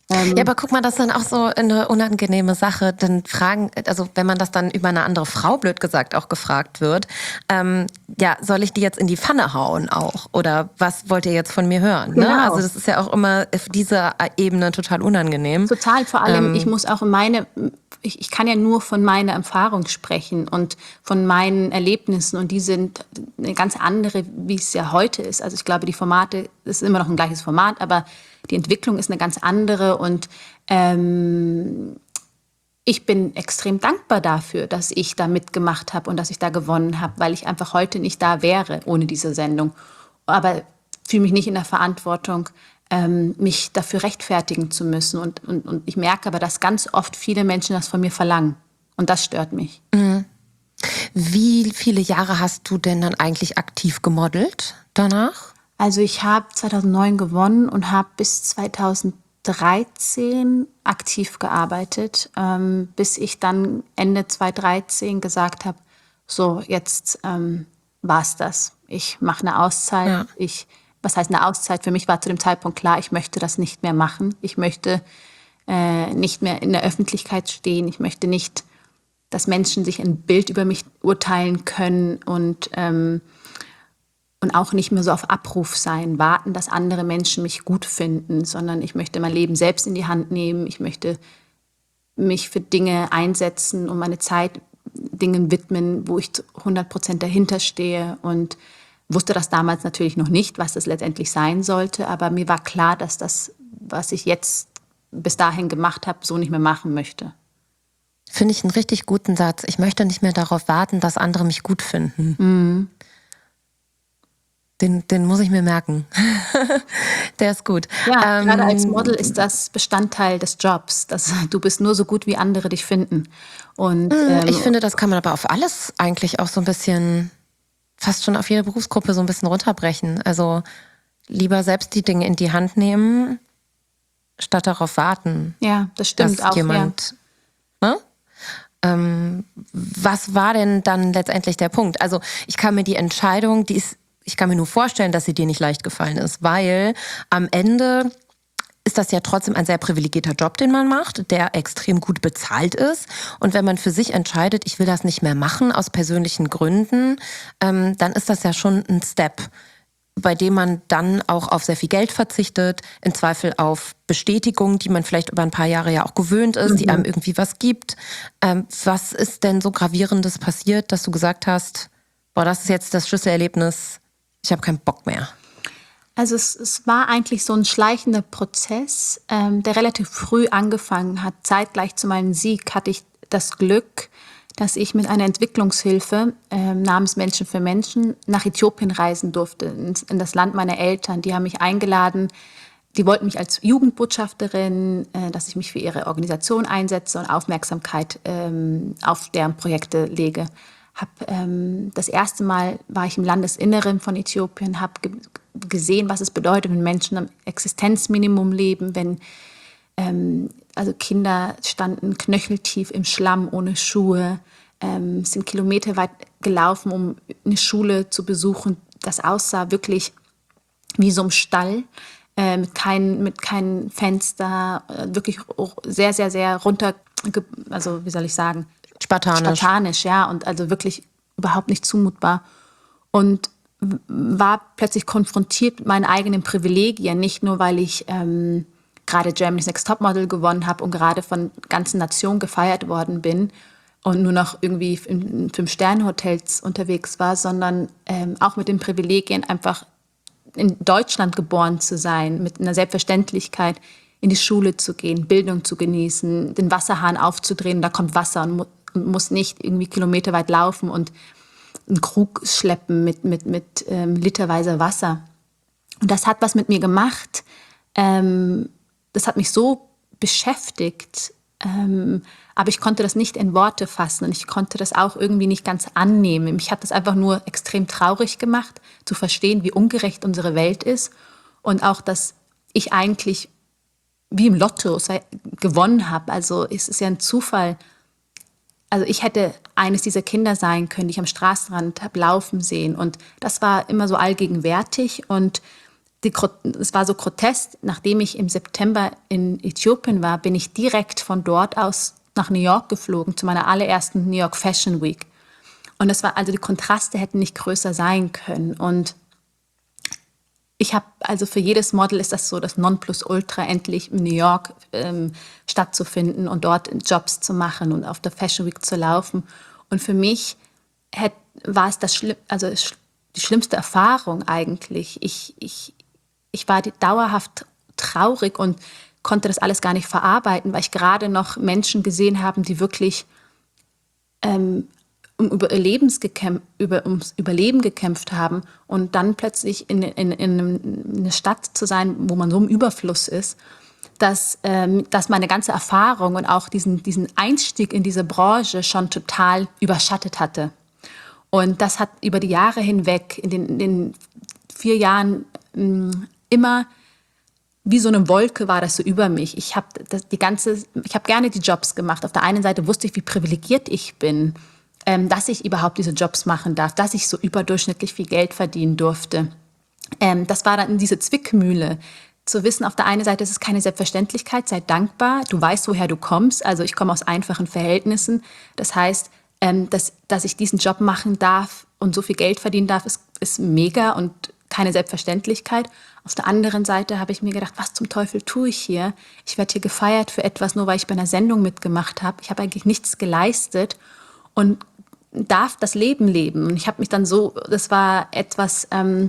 Ja, aber guck mal, das ist dann auch so eine unangenehme Sache. Dann fragen, also wenn man das dann über eine andere Frau, blöd gesagt, auch gefragt wird, ähm, ja, soll ich die jetzt in die Pfanne hauen auch? Oder was wollt ihr jetzt von mir hören? Ne? Genau. Also das ist ja auch immer auf dieser Ebene total unangenehm. Total, vor allem, Ähm, ich muss auch in meine, ich, ich kann ja nur von meiner Erfahrung sprechen und von meinen Erlebnissen und die sind eine ganz andere, wie es ja heute ist. Also ich glaube, die Formate, es ist immer noch ein gleiches Format, aber die Entwicklung ist eine ganz andere und ähm, ich bin extrem dankbar dafür, dass ich da mitgemacht habe und dass ich da gewonnen habe, weil ich einfach heute nicht da wäre ohne diese Sendung. Aber fühle mich nicht in der Verantwortung, ähm, mich dafür rechtfertigen zu müssen. Und, und, und ich merke aber, dass ganz oft viele Menschen das von mir verlangen. Und das stört mich. Wie viele Jahre hast du denn dann eigentlich aktiv gemodelt danach? Also ich habe zweitausendneun gewonnen und habe bis zweitausenddreizehn aktiv gearbeitet, ähm, bis ich dann Ende zweitausenddreizehn gesagt habe, so jetzt ähm, war's das. Ich mache eine Auszeit. Ja. Ich, was heißt eine Auszeit? Für mich war zu dem Zeitpunkt klar, ich möchte das nicht mehr machen. Ich möchte äh, nicht mehr in der Öffentlichkeit stehen. Ich möchte nicht, dass Menschen sich ein Bild über mich urteilen können und ähm, Und auch nicht mehr so auf Abruf sein, warten, dass andere Menschen mich gut finden, sondern ich möchte mein Leben selbst in die Hand nehmen. Ich möchte mich für Dinge einsetzen und meine Zeit Dingen widmen, wo ich zu hundert Prozent dahinter stehe. Und wusste das damals natürlich noch nicht, was das letztendlich sein sollte. Aber mir war klar, dass das, was ich jetzt bis dahin gemacht habe, so nicht mehr machen möchte. Finde ich einen richtig guten Satz. Ich möchte nicht mehr darauf warten, dass andere mich gut finden. Mhm. Den, den muss ich mir merken. Der ist gut. Ja, Ähm, gerade als Model ist das Bestandteil des Jobs. Dass du bist nur so gut, wie andere dich finden. Und ähm, Ich finde, das kann man aber auf alles eigentlich auch so ein bisschen, fast schon auf jede Berufsgruppe so ein bisschen runterbrechen. Also lieber selbst die Dinge in die Hand nehmen, statt darauf warten, ja, das stimmt dass auch. Ja. jemand... Ne? Ähm, was war denn dann letztendlich der Punkt? Also ich kann mir die Entscheidung, die ist, ich kann mir nur vorstellen, dass sie dir nicht leicht gefallen ist, weil am Ende ist das ja trotzdem ein sehr privilegierter Job, den man macht, der extrem gut bezahlt ist. Und wenn man für sich entscheidet, ich will das nicht mehr machen aus persönlichen Gründen, ähm, dann ist das ja schon ein Step, bei dem man dann auch auf sehr viel Geld verzichtet, im Zweifel auf Bestätigung, die man vielleicht über ein paar Jahre ja auch gewöhnt ist, die einem irgendwie was gibt. Ähm, was ist denn so Gravierendes passiert, dass du gesagt hast, boah, das ist jetzt das Schlüsselerlebnis, ich habe keinen Bock mehr? Also es, es war eigentlich so ein schleichender Prozess, ähm, der relativ früh angefangen hat. Zeitgleich zu meinem Sieg hatte ich das Glück, dass ich mit einer Entwicklungshilfe ähm, namens Menschen für Menschen nach Äthiopien reisen durfte, in, in das Land meiner Eltern. Die haben mich eingeladen, die wollten mich als Jugendbotschafterin, äh, dass ich mich für ihre Organisation einsetze und Aufmerksamkeit ähm, auf deren Projekte lege. Hab, ähm, das erste Mal war ich im Landesinneren von Äthiopien, habe ge- gesehen, was es bedeutet, wenn Menschen am Existenzminimum leben, wenn ähm, also Kinder standen knöcheltief im Schlamm ohne Schuhe, ähm, sind kilometerweit gelaufen, um eine Schule zu besuchen. Das aussah wirklich wie so ein Stall, äh, mit kein, mit keinem Fenster, äh, wirklich sehr, sehr, sehr runter, also wie soll ich sagen, Spartanisch. Spartanisch, ja, und also wirklich überhaupt nicht zumutbar. Und w- war plötzlich konfrontiert mit meinen eigenen Privilegien, nicht nur, weil ich ähm, gerade Germany's Next Topmodel gewonnen habe und gerade von ganzen Nationen gefeiert worden bin und nur noch irgendwie in Fünf-Sterne-Hotels unterwegs war, sondern ähm, auch mit den Privilegien, einfach in Deutschland geboren zu sein, mit einer Selbstverständlichkeit in die Schule zu gehen, Bildung zu genießen, den Wasserhahn aufzudrehen, da kommt Wasser und, mu und muss nicht irgendwie kilometerweit laufen und einen Krug schleppen mit, mit, mit ähm, literweise Wasser. Und das hat was mit mir gemacht. Ähm, das hat mich so beschäftigt, ähm, aber ich konnte das nicht in Worte fassen und ich konnte das auch irgendwie nicht ganz annehmen. Mich hat das einfach nur extrem traurig gemacht, zu verstehen, wie ungerecht unsere Welt ist und auch, dass ich eigentlich wie im Lotto gewonnen habe. Also es ist ja ein Zufall. Also ich hätte eines dieser Kinder sein können, die ich am Straßenrand habe laufen sehen. Und das war immer so allgegenwärtig. Und die, es war so grotesk. Nachdem ich im September in Äthiopien war, bin ich direkt von dort aus nach New York geflogen, zu meiner allerersten New York Fashion Week. Und das war, also die Kontraste hätten nicht größer sein können. Und ich habe, also für jedes Model ist das so das Nonplusultra, endlich in New York ähm, stattzufinden und dort Jobs zu machen und auf der Fashion Week zu laufen. Und für mich hätt, war es das Schlimm, also die schlimmste Erfahrung eigentlich. Ich, ich, ich war die, dauerhaft traurig und konnte das alles gar nicht verarbeiten, weil ich gerade noch Menschen gesehen habe, die wirklich ähm, um Überlebens gekämpft, über, ums Überleben gekämpft haben und dann plötzlich in, in, in eine Stadt zu sein, wo man so im Überfluss ist, dass, ähm, dass meine ganze Erfahrung und auch diesen, diesen Einstieg in diese Branche schon total überschattet hatte. Und das hat über die Jahre hinweg, in den, in den vier Jahren mh, immer wie so eine Wolke war das so über mich. Ich habe die ganze, ich habe gerne die Jobs gemacht. Auf der einen Seite wusste ich, wie privilegiert ich bin, ähm, dass ich überhaupt diese Jobs machen darf, dass ich so überdurchschnittlich viel Geld verdienen durfte. Ähm, das war dann in diese Zwickmühle. Zu wissen, auf der einen Seite ist es keine Selbstverständlichkeit, sei dankbar, du weißt, woher du kommst. Also ich komme aus einfachen Verhältnissen. Das heißt, ähm, dass, dass ich diesen Job machen darf und so viel Geld verdienen darf, ist, ist mega und keine Selbstverständlichkeit. Auf der anderen Seite habe ich mir gedacht, was zum Teufel tue ich hier? Ich werde hier gefeiert für etwas, nur weil ich bei einer Sendung mitgemacht habe. Ich habe eigentlich nichts geleistet und darf das Leben leben. Und ich habe mich dann so, das war etwas, ähm,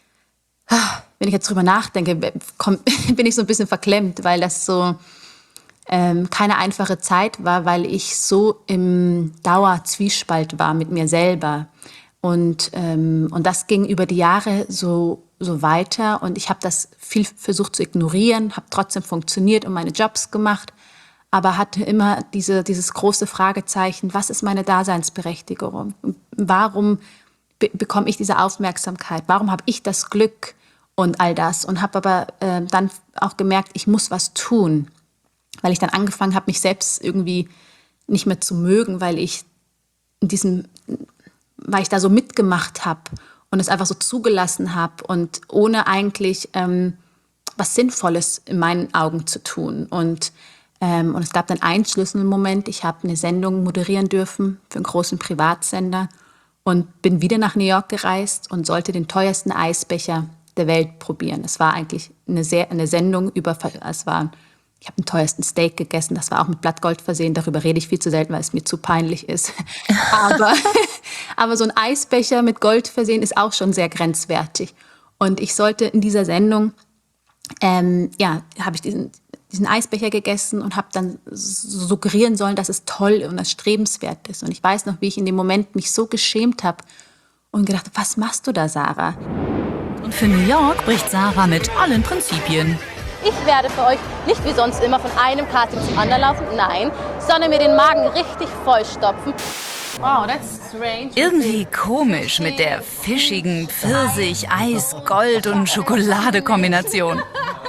wenn ich jetzt drüber nachdenke, komm, bin ich so ein bisschen verklemmt, weil das so ähm, keine einfache Zeit war, weil ich so im Dauerzwiespalt war mit mir selber. Und, ähm, und das ging über die Jahre so, so weiter. Und ich habe das viel versucht zu ignorieren, habe trotzdem funktioniert und meine Jobs gemacht, aber hatte immer diese, dieses große Fragezeichen, was ist meine Daseinsberechtigung? Warum be- bekomme ich diese Aufmerksamkeit? Warum habe ich das Glück und all das? Und habe aber äh, dann auch gemerkt, ich muss was tun, weil ich dann angefangen habe, mich selbst irgendwie nicht mehr zu mögen, weil ich in diesem... weil ich da so mitgemacht habe und es einfach so zugelassen habe und ohne eigentlich ähm, was Sinnvolles in meinen Augen zu tun. Und, ähm, und es gab dann einen Schlüsselmoment. Ich habe eine Sendung moderieren dürfen für einen großen Privatsender und bin wieder nach New York gereist und sollte den teuersten Eisbecher der Welt probieren. Es war eigentlich eine, sehr, eine Sendung über, es war, ich habe den teuersten Steak gegessen, das war auch mit Blattgold versehen. Darüber rede ich viel zu selten, weil es mir zu peinlich ist. Aber, aber so ein Eisbecher mit Gold versehen ist auch schon sehr grenzwertig. Und ich sollte in dieser Sendung, ähm, ja, habe ich diesen, diesen Eisbecher gegessen und habe dann suggerieren sollen, dass es toll und erstrebenswert ist. Und ich weiß noch, wie ich in dem Moment mich so geschämt habe und gedacht, was machst du da, Sarah? Und für New York bricht Sarah mit allen Prinzipien. Ich werde für euch nicht wie sonst immer von einem Casting zum anderen laufen, nein, sondern mir den Magen richtig vollstopfen. Wow, that's strange. Irgendwie komisch mit der fischigen Pfirsich, Eis, Gold und Schokolade-Kombination.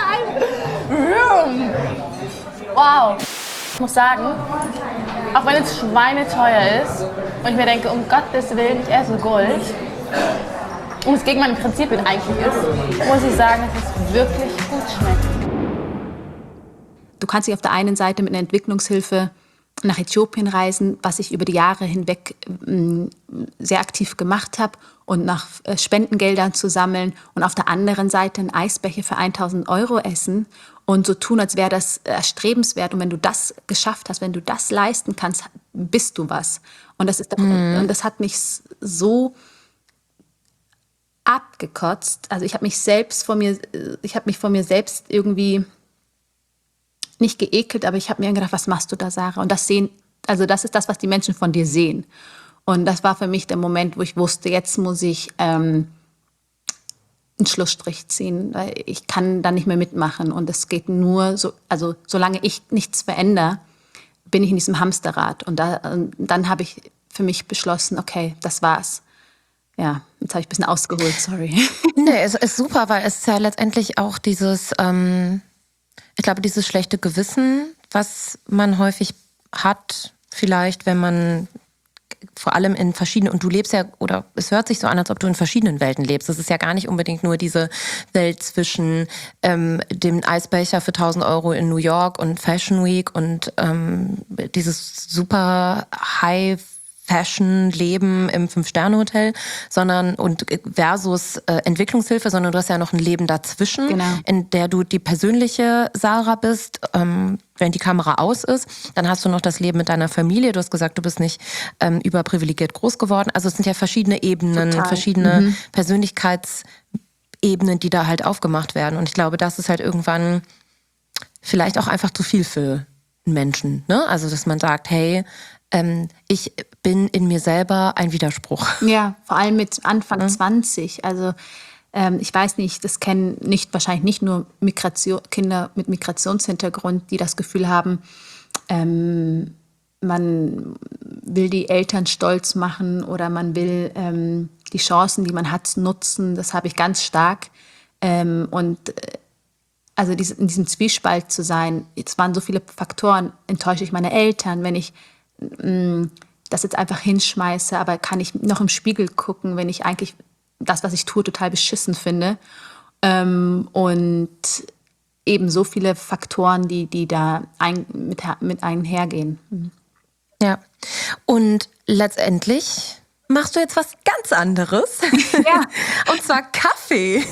Wow. Ich muss sagen, auch wenn es schweineteuer ist und ich mir denke, um Gottes Willen, ich esse Gold, und es gegen meine Prinzipien eigentlich ist, muss ich sagen, dass es wirklich gut schmeckt. Du kannst dich auf der einen Seite mit einer Entwicklungshilfe nach Äthiopien reisen, was ich über die Jahre hinweg mh, sehr aktiv gemacht habe und nach äh, Spendengeldern zu sammeln und auf der anderen Seite einen Eisbecher für tausend Euro essen und so tun, als wäre das erstrebenswert. Und wenn du das geschafft hast, wenn du das leisten kannst, bist du was. Und das, ist, mhm. und das hat mich so abgekotzt. Also ich habe mich selbst vor mir, ich habe mich vor mir selbst irgendwie nicht geekelt, aber ich habe mir gedacht, was machst du da, Sarah? Und das sehen, also das ist das, was die Menschen von dir sehen. Und das war für mich der Moment, wo ich wusste, jetzt muss ich ähm, einen Schlussstrich ziehen, weil ich kann da nicht mehr mitmachen. Und es geht nur so, also solange ich nichts verändere, bin ich in diesem Hamsterrad. Und, da, und dann habe ich für mich beschlossen, okay, das war's. Ja, jetzt habe ich ein bisschen ausgeholt, sorry. Nee, es ist super, weil es ist ja letztendlich auch dieses, ähm, ich glaube, dieses schlechte Gewissen, was man häufig hat, vielleicht, wenn man vor allem in verschiedenen, und du lebst ja, oder es hört sich so an, als ob du in verschiedenen Welten lebst. Es ist ja gar nicht unbedingt nur diese Welt zwischen ähm, dem Eisbecher für tausend Euro in New York und Fashion Week und ähm, dieses super High Fashion-Leben im Fünf-Sterne-Hotel, sondern und versus äh, Entwicklungshilfe, sondern du hast ja noch ein Leben dazwischen, Genau. in der du die persönliche Sarah bist, ähm, wenn die Kamera aus ist. Dann hast du noch das Leben mit deiner Familie. Du hast gesagt, du bist nicht ähm, überprivilegiert groß geworden. Also es sind ja verschiedene Ebenen, Total. verschiedene Mhm. Persönlichkeitsebenen, die da halt aufgemacht werden. Und ich glaube, das ist halt irgendwann vielleicht auch einfach zu viel für einen Menschen. Ne? Also dass man sagt, hey, ähm, ich bin in mir selber ein Widerspruch. Ja, vor allem mit Anfang zwanzig. Also ähm, ich weiß nicht, das kennen nicht wahrscheinlich nicht nur Migration, Kinder mit Migrationshintergrund, die das Gefühl haben, ähm, man will die Eltern stolz machen oder man will ähm, die Chancen, die man hat, nutzen. Das habe ich ganz stark. Ähm, und äh, also diese, in diesem Zwiespalt zu sein, es waren so viele Faktoren, enttäusche ich meine Eltern, wenn ich mh, das jetzt einfach hinschmeiße, aber kann ich noch im Spiegel gucken, wenn ich eigentlich das, was ich tue, total beschissen finde. Ähm, und eben so viele Faktoren, die, die da ein, mit, mit einhergehen. Mhm. Ja. Und letztendlich machst du jetzt was ganz anderes. Ja. Und zwar Kaffee.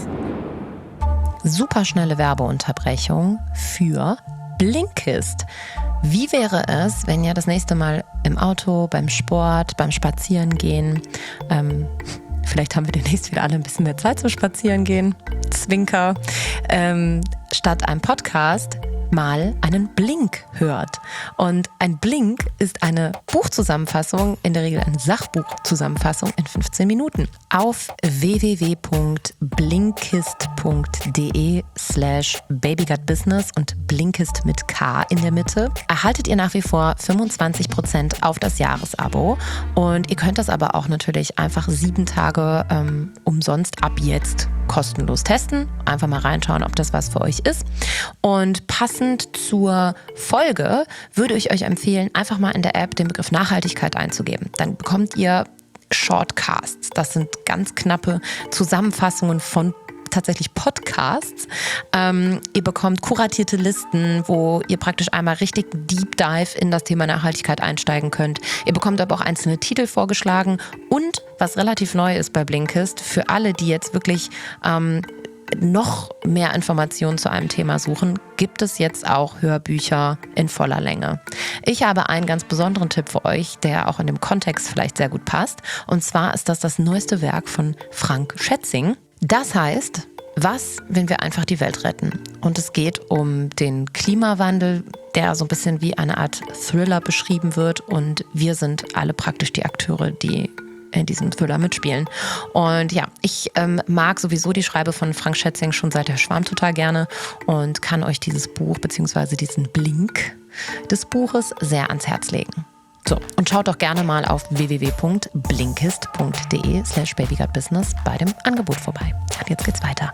Superschnelle Werbeunterbrechung für Blinkist. Wie wäre es, wenn ihr das nächste Mal im Auto, beim Sport, beim Spazierengehen, ähm, vielleicht haben wir demnächst wieder alle ein bisschen mehr Zeit zum Spazierengehen, Zwinker, ähm, statt einem Podcast mal einen Blink hört. Und ein Blink ist eine Buchzusammenfassung, in der Regel eine Sachbuchzusammenfassung in fünfzehn Minuten. Auf w w w punkt blinkist punkt de slash babygutbusiness und Blinkist mit K in der Mitte erhaltet ihr nach wie vor fünfundzwanzig Prozent auf das Jahresabo. Und ihr könnt das aber auch natürlich einfach sieben Tage ähm, umsonst ab jetzt kostenlos testen. Einfach mal reinschauen, ob das was für euch ist. Und passend zur Folge würde ich euch empfehlen, einfach mal in der App den Begriff Nachhaltigkeit einzugeben. Dann bekommt ihr Shortcasts. Das sind ganz knappe Zusammenfassungen von tatsächlich Podcasts. Ähm, ihr bekommt kuratierte Listen, wo ihr praktisch einmal richtig Deep Dive in das Thema Nachhaltigkeit einsteigen könnt. Ihr bekommt aber auch einzelne Titel vorgeschlagen und was relativ neu ist bei Blinkist, für alle, die jetzt wirklich ähm, noch mehr Informationen zu einem Thema suchen, gibt es jetzt auch Hörbücher in voller Länge. Ich habe einen ganz besonderen Tipp für euch, der auch in dem Kontext vielleicht sehr gut passt. Und zwar ist das das neueste Werk von Frank Schätzing. Das heißt, was, wenn wir einfach die Welt retten? Und es geht um den Klimawandel, der so ein bisschen wie eine Art Thriller beschrieben wird. Und wir sind alle praktisch die Akteure, die in diesem Thriller mitspielen. Und ja, ich ähm, mag sowieso die Schreibe von Frank Schätzing schon seit der Schwarm total gerne und kann euch dieses Buch bzw. diesen Blink des Buches sehr ans Herz legen. So, und schaut doch gerne mal auf w w w punkt blinkist punkt de slash babygutbusiness bei dem Angebot vorbei. Und jetzt geht's weiter.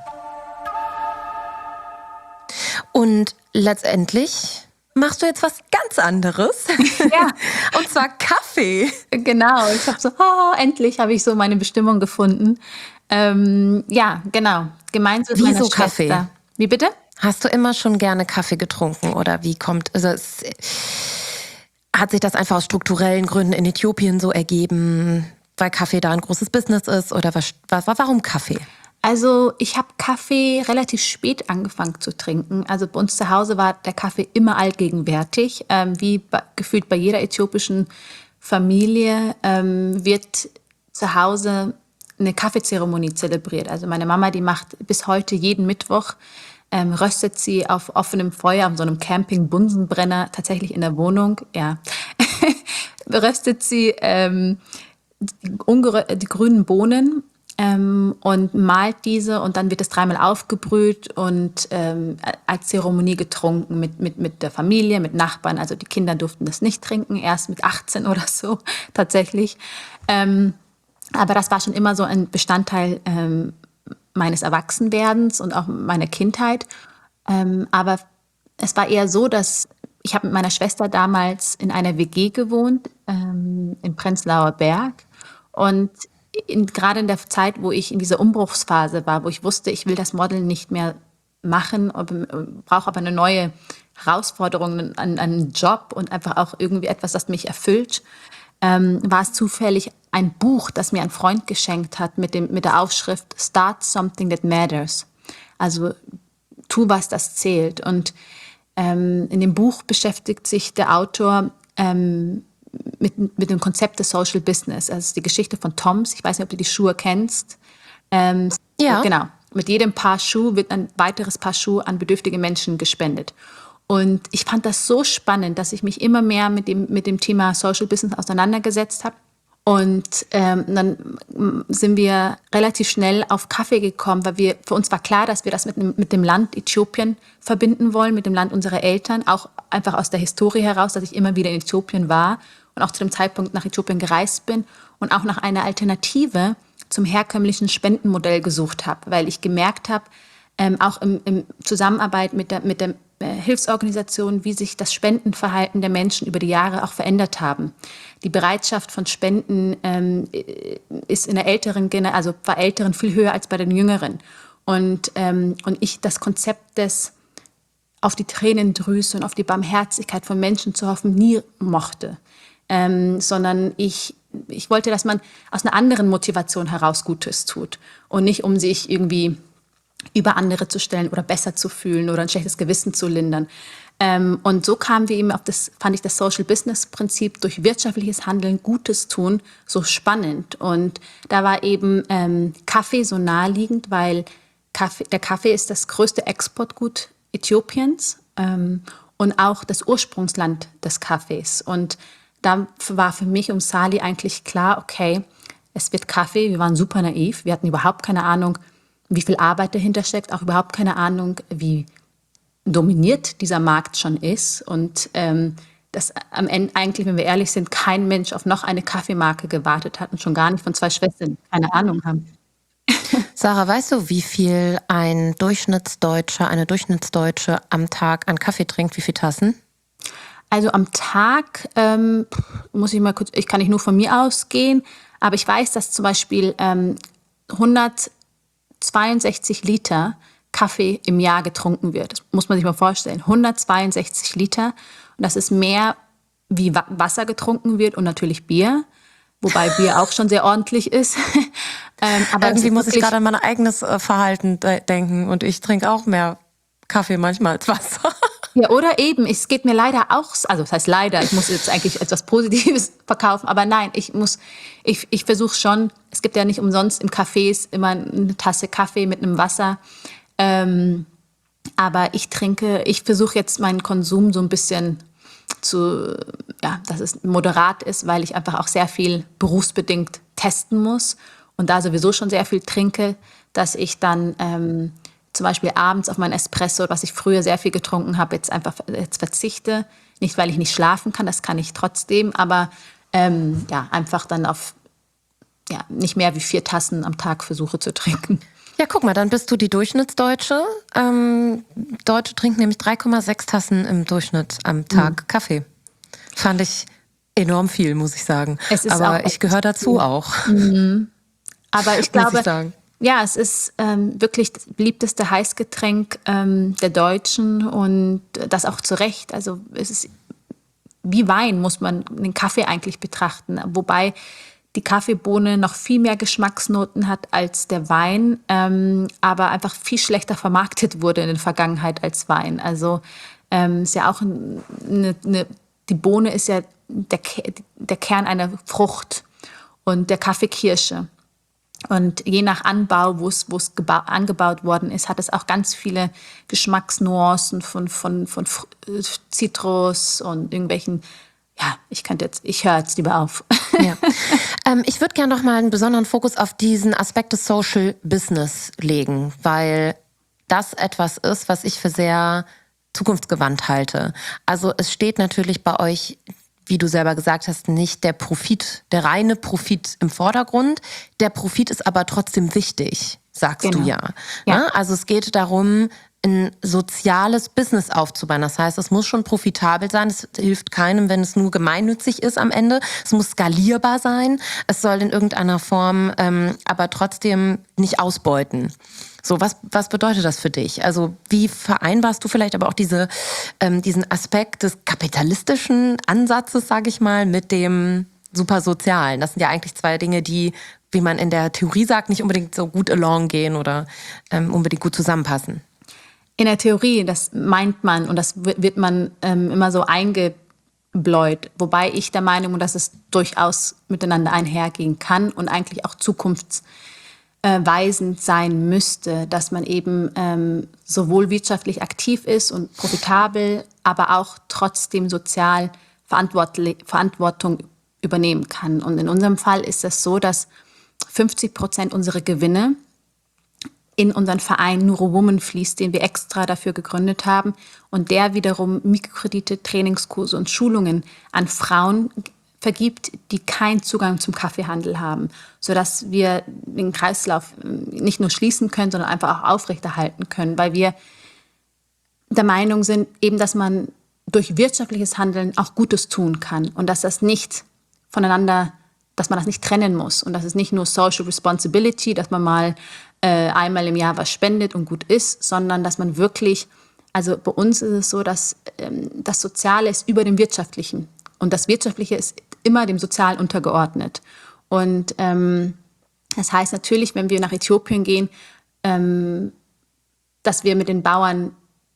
Und letztendlich machst du jetzt was ganz anderes. Ja. Und zwar Kaffee. Genau, ich habe so, oh, endlich habe ich so meine Bestimmung gefunden. Ähm, ja, genau, gemeinsam mit meiner Wieso Schwester. Kaffee? Wie bitte? Hast du immer schon gerne Kaffee getrunken oder wie kommt, also es, hat sich das einfach aus strukturellen Gründen in Äthiopien so ergeben, weil Kaffee da ein großes Business ist oder was, was, warum Kaffee? Also ich habe Kaffee relativ spät angefangen zu trinken. Also bei uns zu Hause war der Kaffee immer allgegenwärtig. Ähm, wie bei, gefühlt bei jeder äthiopischen Familie ähm, wird zu Hause eine Kaffeezeremonie zelebriert. Also meine Mama, die macht bis heute jeden Mittwoch, ähm, röstet sie auf offenem Feuer, auf so einem Camping-Bunsenbrenner, tatsächlich in der Wohnung, ja, röstet sie ähm, die, ungerö- die grünen Bohnen ähm, und malt diese und dann wird es dreimal aufgebrüht und ähm, als Zeremonie getrunken mit, mit, mit der Familie, mit Nachbarn. Also die Kinder durften das nicht trinken, erst mit achtzehn oder so tatsächlich. Ähm, aber das war schon immer so ein Bestandteil ähm, meines Erwachsenwerdens und auch meiner Kindheit. Ähm, aber es war eher so, dass ich habe mit meiner Schwester damals in einer W G gewohnt, ähm, in Prenzlauer Berg. Und in, gerade in der Zeit, wo ich in dieser Umbruchsphase war, wo ich wusste, ich will das Modeln nicht mehr machen, brauche aber eine neue Herausforderung, einen, einen Job und einfach auch irgendwie etwas, das mich erfüllt, ähm, war es zufällig ein Buch, das mir ein Freund geschenkt hat mit, dem, mit der Aufschrift Start Something That Matters. Also tu was, das zählt. Und ähm, in dem Buch beschäftigt sich der Autor ähm, mit, mit dem Konzept des Social Business. Also die Geschichte von Toms. Ich weiß nicht, ob du die Schuhe kennst. Ähm, Ja. Genau. Mit jedem Paar Schuh wird ein weiteres Paar Schuh an bedürftige Menschen gespendet. Und ich fand das so spannend, dass ich mich immer mehr mit dem, mit dem Thema Social Business auseinandergesetzt habe. Und ähm, dann sind wir relativ schnell auf Kaffee gekommen, weil wir, für uns war klar, dass wir das mit, mit dem Land Äthiopien verbinden wollen, mit dem Land unserer Eltern, auch einfach aus der Historie heraus, dass ich immer wieder in Äthiopien war und auch zu dem Zeitpunkt nach Äthiopien gereist bin und auch nach einer Alternative zum herkömmlichen Spendenmodell gesucht habe, weil ich gemerkt habe, ähm, auch im, im Zusammenarbeit mit der, mit der äh, Hilfsorganisation, wie sich das Spendenverhalten der Menschen über die Jahre auch verändert haben. Die Bereitschaft von Spenden ähm, ist in der älteren Gener- also bei Älteren viel höher als bei den Jüngeren. Und, ähm, und ich das Konzept des auf die Tränendrüse und auf die Barmherzigkeit von Menschen zu hoffen nie mochte, ähm, sondern ich Ich wollte, dass man aus einer anderen Motivation heraus Gutes tut und nicht, um sich irgendwie über andere zu stellen oder besser zu fühlen oder ein schlechtes Gewissen zu lindern. Ähm, und so kamen wir eben auf das, fand ich das Social Business Prinzip durch wirtschaftliches Handeln, Gutes tun, so spannend. Und da war eben ähm, Kaffee so naheliegend, weil Kaffee, der Kaffee ist das größte Exportgut Äthiopiens ähm, und auch das Ursprungsland des Kaffees. Und da war für mich und Sali eigentlich klar, okay, es wird Kaffee. Wir waren super naiv. Wir hatten überhaupt keine Ahnung, wie viel Arbeit dahinter steckt, auch überhaupt keine Ahnung, wie dominiert dieser Markt schon ist. Und ähm, dass am Ende eigentlich, wenn wir ehrlich sind, kein Mensch auf noch eine Kaffeemarke gewartet hat und schon gar nicht von zwei Schwestern, die keine Ahnung haben. Sarah, weißt du, wie viel ein Durchschnittsdeutscher, eine Durchschnittsdeutsche am Tag an Kaffee trinkt? Wie viele Tassen? Also am Tag ähm, muss ich mal kurz, ich kann nicht nur von mir ausgehen, aber ich weiß, dass zum Beispiel ähm, hundertzweiundsechzig Liter Kaffee im Jahr getrunken wird. Das muss man sich mal vorstellen. hundertzweiundsechzig Liter. Und das ist mehr, wie Wa- Wasser getrunken wird und natürlich Bier. Wobei Bier auch schon sehr ordentlich ist. ähm, aber Irgendwie es ist muss ich wirklich- gerade an mein eigenes äh, Verhalten de- denken und ich trinke auch mehr Kaffee manchmal als Wasser. Ja, oder eben, es geht mir leider auch, also das heißt leider, ich muss jetzt eigentlich etwas Positives verkaufen, aber nein, ich muss, ich, ich versuche schon, es gibt ja nicht umsonst im Cafés immer eine Tasse Kaffee mit einem Wasser, ähm, aber ich trinke, ich versuche jetzt meinen Konsum so ein bisschen zu, ja, dass es moderat ist, weil ich einfach auch sehr viel berufsbedingt testen muss und da sowieso schon sehr viel trinke, dass ich dann ähm, zum Beispiel abends auf mein Espresso, was ich früher sehr viel getrunken habe, jetzt einfach jetzt verzichte. Nicht, weil ich nicht schlafen kann, das kann ich trotzdem, aber ähm, ja, einfach dann auf ja, nicht mehr wie vier Tassen am Tag versuche zu trinken. Ja, guck mal, dann bist du die Durchschnittsdeutsche. Ähm, Deutsche trinken nämlich drei Komma sechs Tassen im Durchschnitt am Tag Mhm. Kaffee. Fand ich enorm viel, muss ich sagen. Es ist Aber auch ich gehöre dazu auch, Aber ich muss glaube, ich sagen. ja, es ist ähm, wirklich das beliebteste Heißgetränk ähm, der Deutschen und das auch zu Recht. Also es ist wie Wein, muss man den Kaffee eigentlich betrachten. Wobei die Kaffeebohne noch viel mehr Geschmacksnoten hat als der Wein, ähm, aber einfach viel schlechter vermarktet wurde in der Vergangenheit als Wein. Also ähm, ist ja auch eine, eine, die Bohne ist ja der, Ke- der Kern einer Frucht und der Kaffee Kirsche. Und je nach Anbau, wo es, wo es geba- angebaut worden ist, hat es auch ganz viele Geschmacksnuancen von, von, von Fr- äh, Zitrus und irgendwelchen, ja, ich könnte jetzt, ich höre jetzt lieber auf. Ja. ähm, ich würde gerne noch mal einen besonderen Fokus auf diesen Aspekt des Social Business legen, weil das etwas ist, was ich für sehr zukunftsgewandt halte. Also es steht natürlich bei euch, wie du selber gesagt hast, nicht der Profit, der reine Profit im Vordergrund. Der Profit ist aber trotzdem wichtig, sagst Genau. du ja. Ja. Ne? Also es geht darum, ein soziales Business aufzubauen. Das heißt, es muss schon profitabel sein. Es hilft keinem, wenn es nur gemeinnützig ist am Ende. Es muss skalierbar sein. Es soll in irgendeiner Form ähm, aber trotzdem nicht ausbeuten. So, was, was bedeutet das für dich? Also wie vereinbarst du vielleicht aber auch diese, ähm, diesen Aspekt des kapitalistischen Ansatzes, sage ich mal, mit dem Supersozialen? Das sind ja eigentlich zwei Dinge, die, wie man in der Theorie sagt, nicht unbedingt so gut along gehen oder ähm, unbedingt gut zusammenpassen. In der Theorie, das meint man und das wird man ähm, immer so eingebläut. Wobei ich der Meinung bin, dass es durchaus miteinander einhergehen kann und eigentlich auch zukunftsweisend sein müsste, dass man eben ähm, sowohl wirtschaftlich aktiv ist und profitabel, aber auch trotzdem sozial Verantwortung übernehmen kann. Und in unserem Fall ist es so, dass fünfzig Prozent unserer Gewinne in unseren Verein Nuro Woman fließt, den wir extra dafür gegründet haben und der wiederum Mikrokredite, Trainingskurse und Schulungen an Frauen vergibt, die keinen Zugang zum Kaffeehandel haben, sodass wir den Kreislauf nicht nur schließen können, sondern einfach auch aufrechterhalten können, weil wir der Meinung sind, eben, dass man durch wirtschaftliches Handeln auch Gutes tun kann und dass das nicht voneinander, dass man das nicht trennen muss und das ist nicht nur Social Responsibility, dass man mal äh, einmal im Jahr was spendet und gut ist, sondern dass man wirklich, also bei uns ist es so, dass ähm, das Soziale ist über dem Wirtschaftlichen und das Wirtschaftliche ist immer dem Sozialen untergeordnet. Und ähm, das heißt natürlich, wenn wir nach Äthiopien gehen, ähm, dass wir mit den Bauern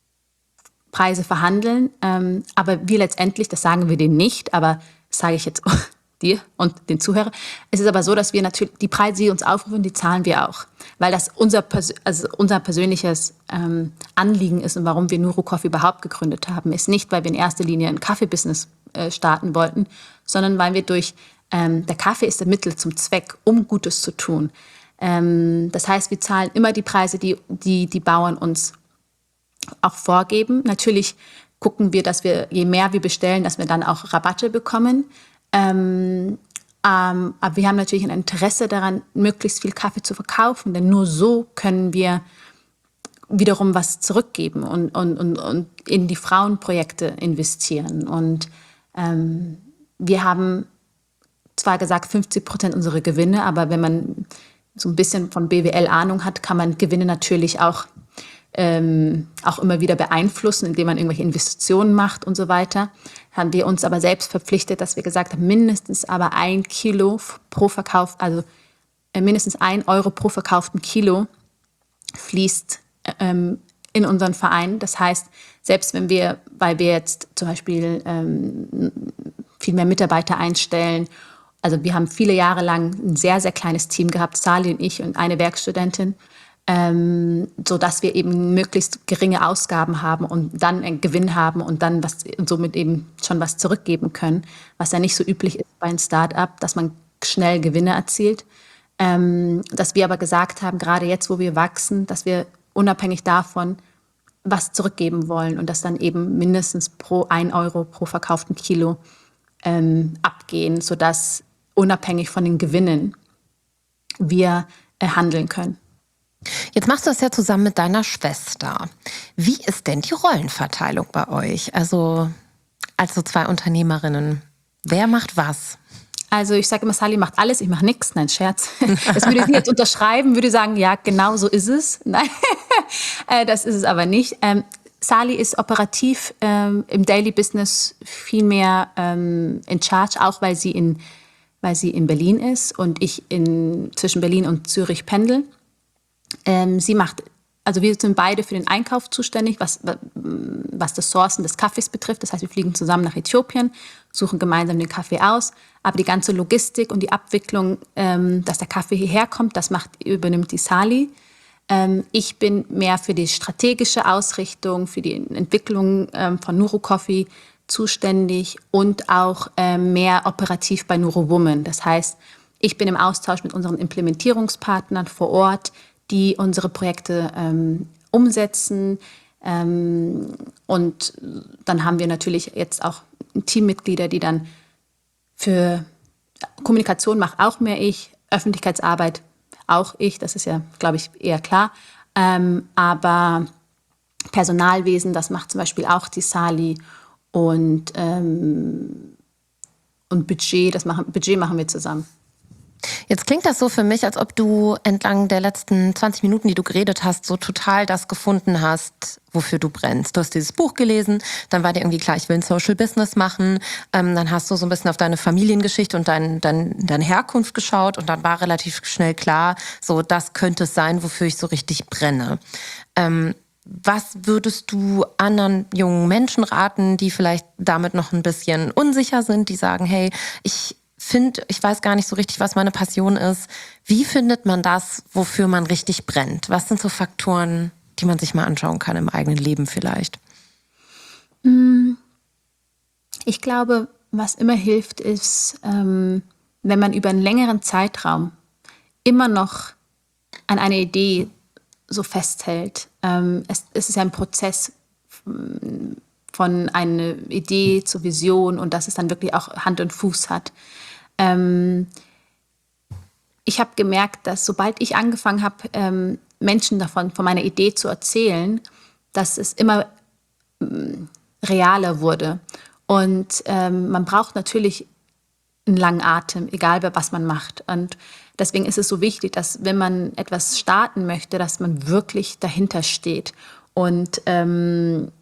Preise verhandeln, ähm, aber wir letztendlich, das sagen wir denen nicht, aber das sage ich jetzt dir und den Zuhörern. Es ist aber so, dass wir natürlich die Preise, die uns aufrufen, die zahlen wir auch, weil das unser, Pers- also unser persönliches ähm, Anliegen ist und warum wir Nuro Coffee überhaupt gegründet haben, ist nicht, weil wir in erster Linie ein Kaffeebusiness äh, starten wollten, sondern weil wir durch, ähm, der Kaffee ist der Mittel zum Zweck, um Gutes zu tun. Ähm, das heißt, wir zahlen immer die Preise, die die, die Bauern uns auch vorgeben. Natürlich gucken wir, dass wir, je mehr wir bestellen, dass wir dann auch Rabatte bekommen. Ähm, ähm, aber wir haben natürlich ein Interesse daran, möglichst viel Kaffee zu verkaufen, denn nur so können wir wiederum was zurückgeben und, und, und, und in die Frauenprojekte investieren. Und ähm, wir haben zwar gesagt fünfzig Prozent unserer Gewinne, aber wenn man so ein bisschen von B W L Ahnung hat, kann man Gewinne natürlich auch Ähm, auch immer wieder beeinflussen, indem man irgendwelche Investitionen macht und so weiter. Haben wir uns aber selbst verpflichtet, dass wir gesagt haben, mindestens aber ein Kilo pro Verkauf, also äh, mindestens ein Euro pro verkauften Kilo fließt ähm, in unseren Verein. Das heißt, selbst wenn wir, weil wir jetzt zum Beispiel ähm, viel mehr Mitarbeiter einstellen, also wir haben viele Jahre lang ein sehr, sehr kleines Team gehabt, Sali und ich und eine Werkstudentin, Ähm, so dass wir eben möglichst geringe Ausgaben haben und dann einen Gewinn haben und dann was und somit eben schon was zurückgeben können, was ja nicht so üblich ist bei einem Start-up, dass man schnell Gewinne erzielt. Ähm, dass wir aber gesagt haben, gerade jetzt, wo wir wachsen, dass wir unabhängig davon was zurückgeben wollen und das dann eben mindestens pro ein Euro pro verkauften Kilo ähm, abgehen, sodass unabhängig von den Gewinnen wir äh, handeln können. Jetzt machst du das ja zusammen mit deiner Schwester. Wie ist denn die Rollenverteilung bei euch? Also als so zwei Unternehmerinnen. Wer macht was? Also ich sage immer, Sally macht alles, ich mache nichts. Nein, Scherz. Das würde sie jetzt unterschreiben, würde sagen, ja, genau so ist es. Nein, das ist es aber nicht. Ähm, Sally ist operativ ähm, im Daily Business viel mehr ähm, in charge, auch weil sie in, weil sie in Berlin ist und ich in, zwischen Berlin und Zürich pendel. Ähm, sie macht, also wir sind beide für den Einkauf zuständig, was, was das Sourcen des Kaffees betrifft. Das heißt, wir fliegen zusammen nach Äthiopien, suchen gemeinsam den Kaffee aus. Aber die ganze Logistik und die Abwicklung, ähm, dass der Kaffee hierher kommt, das macht, übernimmt die Sally. Ähm, ich bin mehr für die strategische Ausrichtung, für die Entwicklung ähm, von Nuro Coffee zuständig und auch ähm, mehr operativ bei Nuro Woman. Das heißt, ich bin im Austausch mit unseren Implementierungspartnern vor Ort, die unsere Projekte ähm, umsetzen. Ähm, und dann haben wir natürlich jetzt auch Teammitglieder, die dann für Kommunikation mache auch mehr ich, Öffentlichkeitsarbeit auch ich, das ist ja, glaube ich, eher klar. Ähm, aber Personalwesen, das macht zum Beispiel auch die Sali. Und, ähm, und Budget, das machen, Budget machen wir zusammen. Jetzt klingt das so für mich, als ob du entlang der letzten zwanzig Minuten, die du geredet hast, so total das gefunden hast, wofür du brennst. Du hast dieses Buch gelesen, dann war dir irgendwie klar, ich will ein Social Business machen. Ähm, dann hast du so ein bisschen auf deine Familiengeschichte und dein, dein, deine Herkunft geschaut und dann war relativ schnell klar, so das könnte es sein, wofür ich so richtig brenne. Ähm, Was würdest du anderen jungen Menschen raten, die vielleicht damit noch ein bisschen unsicher sind, die sagen, hey, ich finde, ich weiß gar nicht so richtig, was meine Passion ist. Wie findet man das, wofür man richtig brennt? Was sind so Faktoren, die man sich mal anschauen kann im eigenen Leben vielleicht? Ich glaube, was immer hilft, ist, ähm, wenn man über einen längeren Zeitraum immer noch an einer Idee so festhält. Ähm, es, es ist ja ein Prozess von einer Idee zur Vision und dass es dann wirklich auch Hand und Fuß hat. Ähm, ich habe gemerkt, dass sobald ich angefangen habe, ähm, Menschen davon, von meiner Idee zu erzählen, dass es immer ähm, realer wurde. Und ähm, man braucht natürlich einen langen Atem, egal was man macht. Und deswegen ist es so wichtig, dass wenn man etwas starten möchte, dass man wirklich dahinter steht. Und, ähm,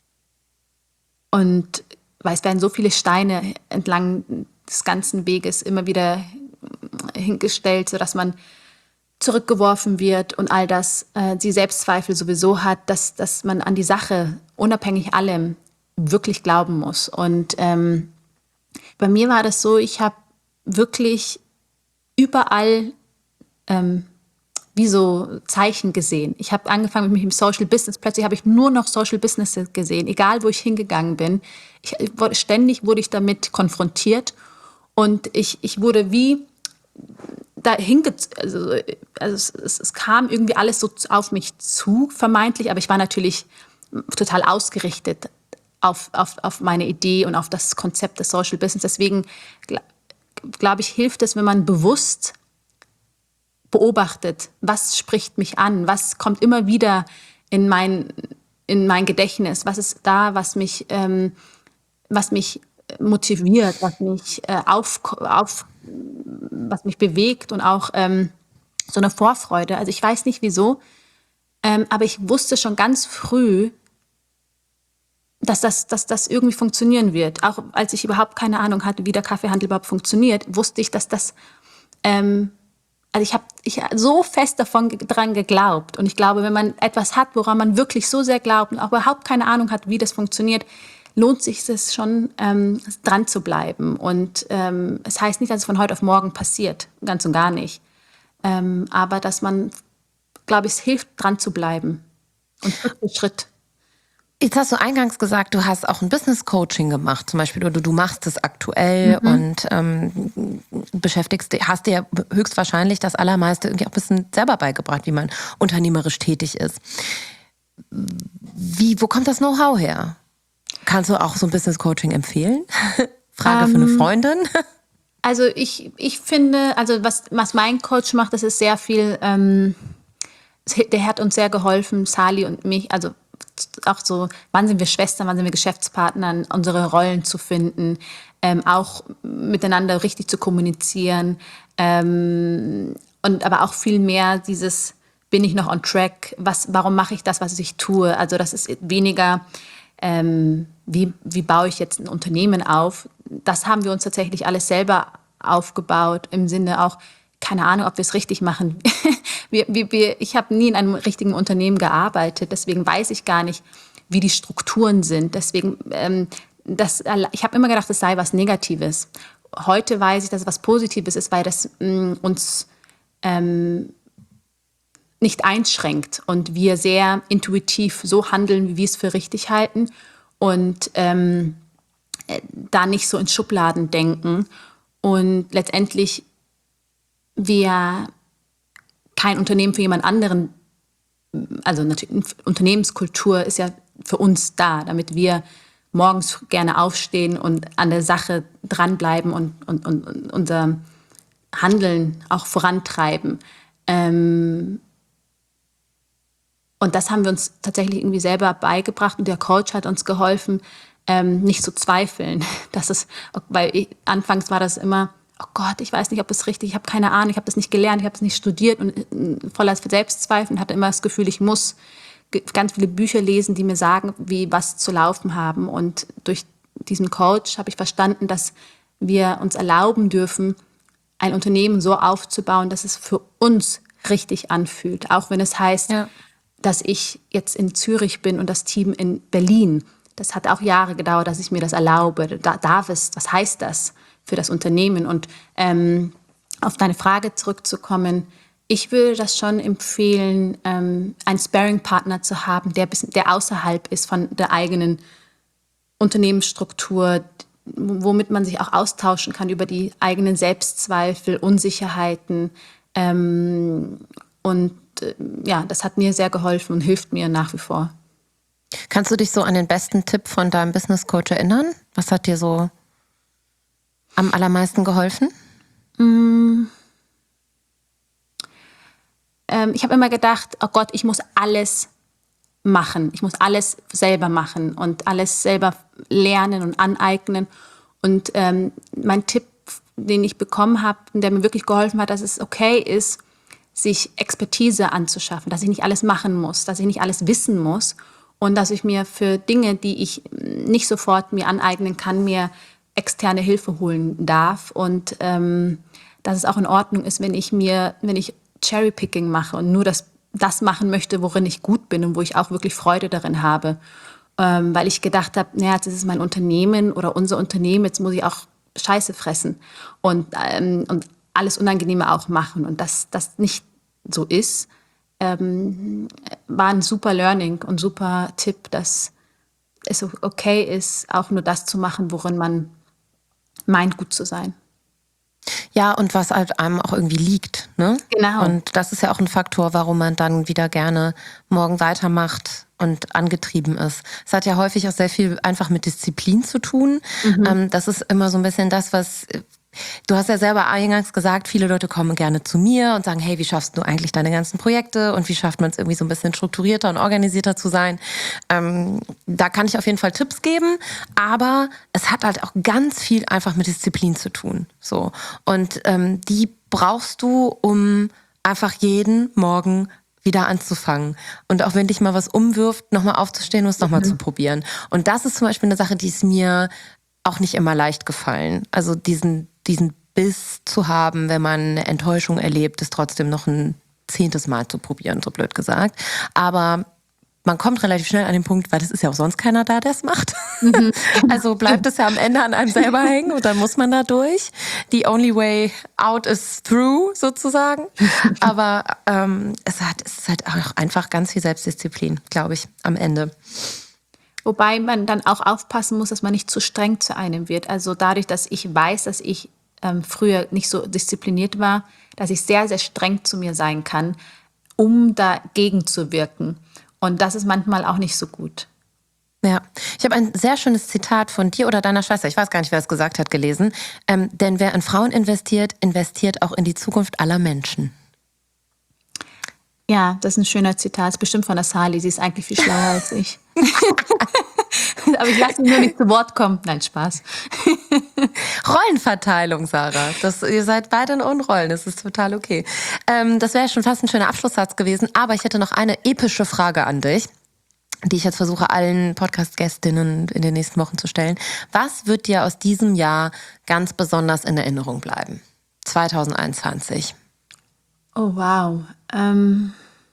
und weil es werden so viele Steine entlang des ganzen Weges immer wieder hingestellt, sodass man zurückgeworfen wird und all das, äh, die Selbstzweifel sowieso hat, dass, dass man an die Sache, unabhängig allem, wirklich glauben muss. Und ähm, bei mir war das so, ich habe wirklich überall ähm, wie so Zeichen gesehen. Ich habe angefangen mit dem Social Business. Plötzlich habe ich nur noch Social Business gesehen, egal wo ich hingegangen bin. Ich, ständig wurde ich damit konfrontiert und ich, ich wurde wie dahin, also, also es, es, es kam irgendwie alles so auf mich zu, vermeintlich, aber ich war natürlich total ausgerichtet auf, auf, auf meine Idee und auf das Konzept des Social Business. Deswegen glaube ich, hilft es, wenn man bewusst beobachtet, was spricht mich an, was kommt immer wieder in mein, in mein Gedächtnis, was ist da, was mich, ähm, was mich motiviert, was mich, äh, auf, auf, was mich bewegt und auch ähm, so eine Vorfreude. Also ich weiß nicht wieso, ähm, aber ich wusste schon ganz früh, dass das, dass das irgendwie funktionieren wird. Auch als ich überhaupt keine Ahnung hatte, wie der Kaffeehandel überhaupt funktioniert, wusste ich, dass das, ähm, also ich habe ich so fest davon dran geglaubt. Und ich glaube, wenn man etwas hat, woran man wirklich so sehr glaubt und auch überhaupt keine Ahnung hat, wie das funktioniert, lohnt sich es schon, ähm, dran zu bleiben. Und ähm, es heißt nicht, dass es von heute auf morgen passiert, ganz und gar nicht. Ähm, aber dass man, glaube ich, es hilft, dran zu bleiben. Und Schritt für Schritt. Jetzt hast du eingangs gesagt, du hast auch ein Business-Coaching gemacht zum Beispiel, oder du machst es aktuell mhm. und ähm, beschäftigst, hast dir höchstwahrscheinlich das Allermeiste irgendwie auch ein bisschen selber beigebracht, wie man unternehmerisch tätig ist. Wie, wo kommt das Know-how her? Kannst du auch so ein Business-Coaching empfehlen? Frage um, für eine Freundin. Also ich, ich finde, also was, was mein Coach macht, das ist sehr viel, ähm, der hat uns sehr geholfen, Sali und mich, also auch so, wann sind wir Schwestern, wann sind wir Geschäftspartner, unsere Rollen zu finden, ähm, auch miteinander richtig zu kommunizieren, ähm, und aber auch viel mehr dieses, bin ich noch on track, was, warum mache ich das, was ich tue, also das ist weniger, ähm, wie, wie baue ich jetzt ein Unternehmen auf, das haben wir uns tatsächlich alles selber aufgebaut, im Sinne auch, keine Ahnung, ob wir es richtig machen. wir, wir, wir, ich habe nie in einem richtigen Unternehmen gearbeitet, deswegen weiß ich gar nicht, wie die Strukturen sind. Deswegen, ähm, das, ich habe immer gedacht, es sei was Negatives. Heute weiß ich, dass es was Positives ist, weil das mh, uns ähm, nicht einschränkt und wir sehr intuitiv so handeln, wie wir es für richtig halten und ähm, da nicht so in Schubladen denken und letztendlich wir kein Unternehmen für jemand anderen, also natürlich Unternehmenskultur ist ja für uns da, damit wir morgens gerne aufstehen und an der Sache dranbleiben und, und, und, und unser Handeln auch vorantreiben. Ähm Und das haben wir uns tatsächlich irgendwie selber beigebracht und der Coach hat uns geholfen, ähm, nicht zu zweifeln. Das ist, weil ich, anfangs war das immer, oh Gott, ich weiß nicht, ob es richtig, ich habe keine Ahnung, ich habe das nicht gelernt, ich habe das nicht studiert und äh, voller Selbstzweifel und hatte immer das Gefühl, ich muss ge- ganz viele Bücher lesen, die mir sagen, wie was zu laufen haben. Und durch diesen Coach habe ich verstanden, dass wir uns erlauben dürfen, ein Unternehmen so aufzubauen, dass es für uns richtig anfühlt. Auch wenn es heißt, Ja. dass ich jetzt in Zürich bin und das Team in Berlin. Das hat auch Jahre gedauert, dass ich mir das erlaube. Da, darf es, was heißt das für das Unternehmen? Und ähm, auf deine Frage zurückzukommen, ich würde das schon empfehlen, ähm, einen Sparring-Partner zu haben, der, bisschen, der außerhalb ist von der eigenen Unternehmensstruktur, womit man sich auch austauschen kann über die eigenen Selbstzweifel, Unsicherheiten. Ähm, und äh, ja, das hat mir sehr geholfen und hilft mir nach wie vor. Kannst du dich so an den besten Tipp von deinem Business Coach erinnern? Was hat dir so am allermeisten geholfen? Mm. Ähm, ich habe immer gedacht, oh Gott, ich muss alles machen. Ich muss alles selber machen und alles selber lernen und aneignen. Und ähm, mein Tipp, den ich bekommen habe, der mir wirklich geholfen hat, dass es okay ist, sich Expertise anzuschaffen, dass ich nicht alles machen muss, dass ich nicht alles wissen muss und dass ich mir für Dinge, die ich nicht sofort mir aneignen kann, mir externe Hilfe holen darf und ähm, dass es auch in Ordnung ist, wenn ich mir, wenn ich Cherrypicking mache und nur das, das machen möchte, worin ich gut bin und wo ich auch wirklich Freude darin habe, ähm, weil ich gedacht habe, naja, jetzt ist es mein Unternehmen oder unser Unternehmen, jetzt muss ich auch Scheiße fressen und, ähm, und alles Unangenehme auch machen und dass das nicht so ist, ähm, war ein super Learning und super Tipp, dass es okay ist, auch nur das zu machen, worin man meint, gut zu sein. Ja, und was halt einem auch irgendwie liegt, ne? Genau. Und das ist ja auch ein Faktor, warum man dann wieder gerne morgen weitermacht und angetrieben ist. Es hat ja häufig auch sehr viel einfach mit Disziplin zu tun. Mhm. Ähm, das ist immer so ein bisschen das, was... Du hast ja selber eingangs gesagt, viele Leute kommen gerne zu mir und sagen, hey, wie schaffst du eigentlich deine ganzen Projekte und wie schafft man es irgendwie so ein bisschen strukturierter und organisierter zu sein? Ähm, da kann ich auf jeden Fall Tipps geben, aber es hat halt auch ganz viel einfach mit Disziplin zu tun. So. Und ähm, die brauchst du, um einfach jeden Morgen wieder anzufangen. Und auch wenn dich mal was umwirft, nochmal aufzustehen und es nochmal mhm. zu probieren. Und das ist zum Beispiel eine Sache, die ist mir auch nicht immer leicht gefallen. Also diesen diesen Biss zu haben, wenn man eine Enttäuschung erlebt, es trotzdem noch ein zehntes Mal zu probieren, so blöd gesagt. Aber man kommt relativ schnell an den Punkt, weil das ist ja auch sonst keiner da, der es macht. Mhm. Also bleibt es ja am Ende an einem selber hängen und dann muss man da durch. The only way out is through, sozusagen. Aber ähm, es, hat, es ist halt auch einfach ganz viel Selbstdisziplin, glaube ich, am Ende. Wobei man dann auch aufpassen muss, dass man nicht zu streng zu einem wird. Also dadurch, dass ich weiß, dass ich ähm, früher nicht so diszipliniert war, dass ich sehr, sehr streng zu mir sein kann, um dagegen zu wirken. Und das ist manchmal auch nicht so gut. Ja, ich habe ein sehr schönes Zitat von dir oder deiner Schwester, ich weiß gar nicht, wer es gesagt hat, gelesen. Ähm, denn wer in Frauen investiert, investiert auch in die Zukunft aller Menschen. Ja, das ist ein schöner Zitat. Das ist bestimmt von der Sally. Sie ist eigentlich viel schlauer als ich. Aber ich lasse mich nur nicht zu Wort kommen. Nein, Spaß. Rollenverteilung, Sarah. Das, ihr seid beide in Unrollen. Das ist total okay. Ähm, das wäre schon fast ein schöner Abschlusssatz gewesen. Aber ich hätte noch eine epische Frage an dich, die ich jetzt versuche, allen Podcast-Gästinnen in den nächsten Wochen zu stellen. Was wird dir aus diesem Jahr ganz besonders in Erinnerung bleiben? zwanzig einundzwanzig. Oh, wow. Ähm,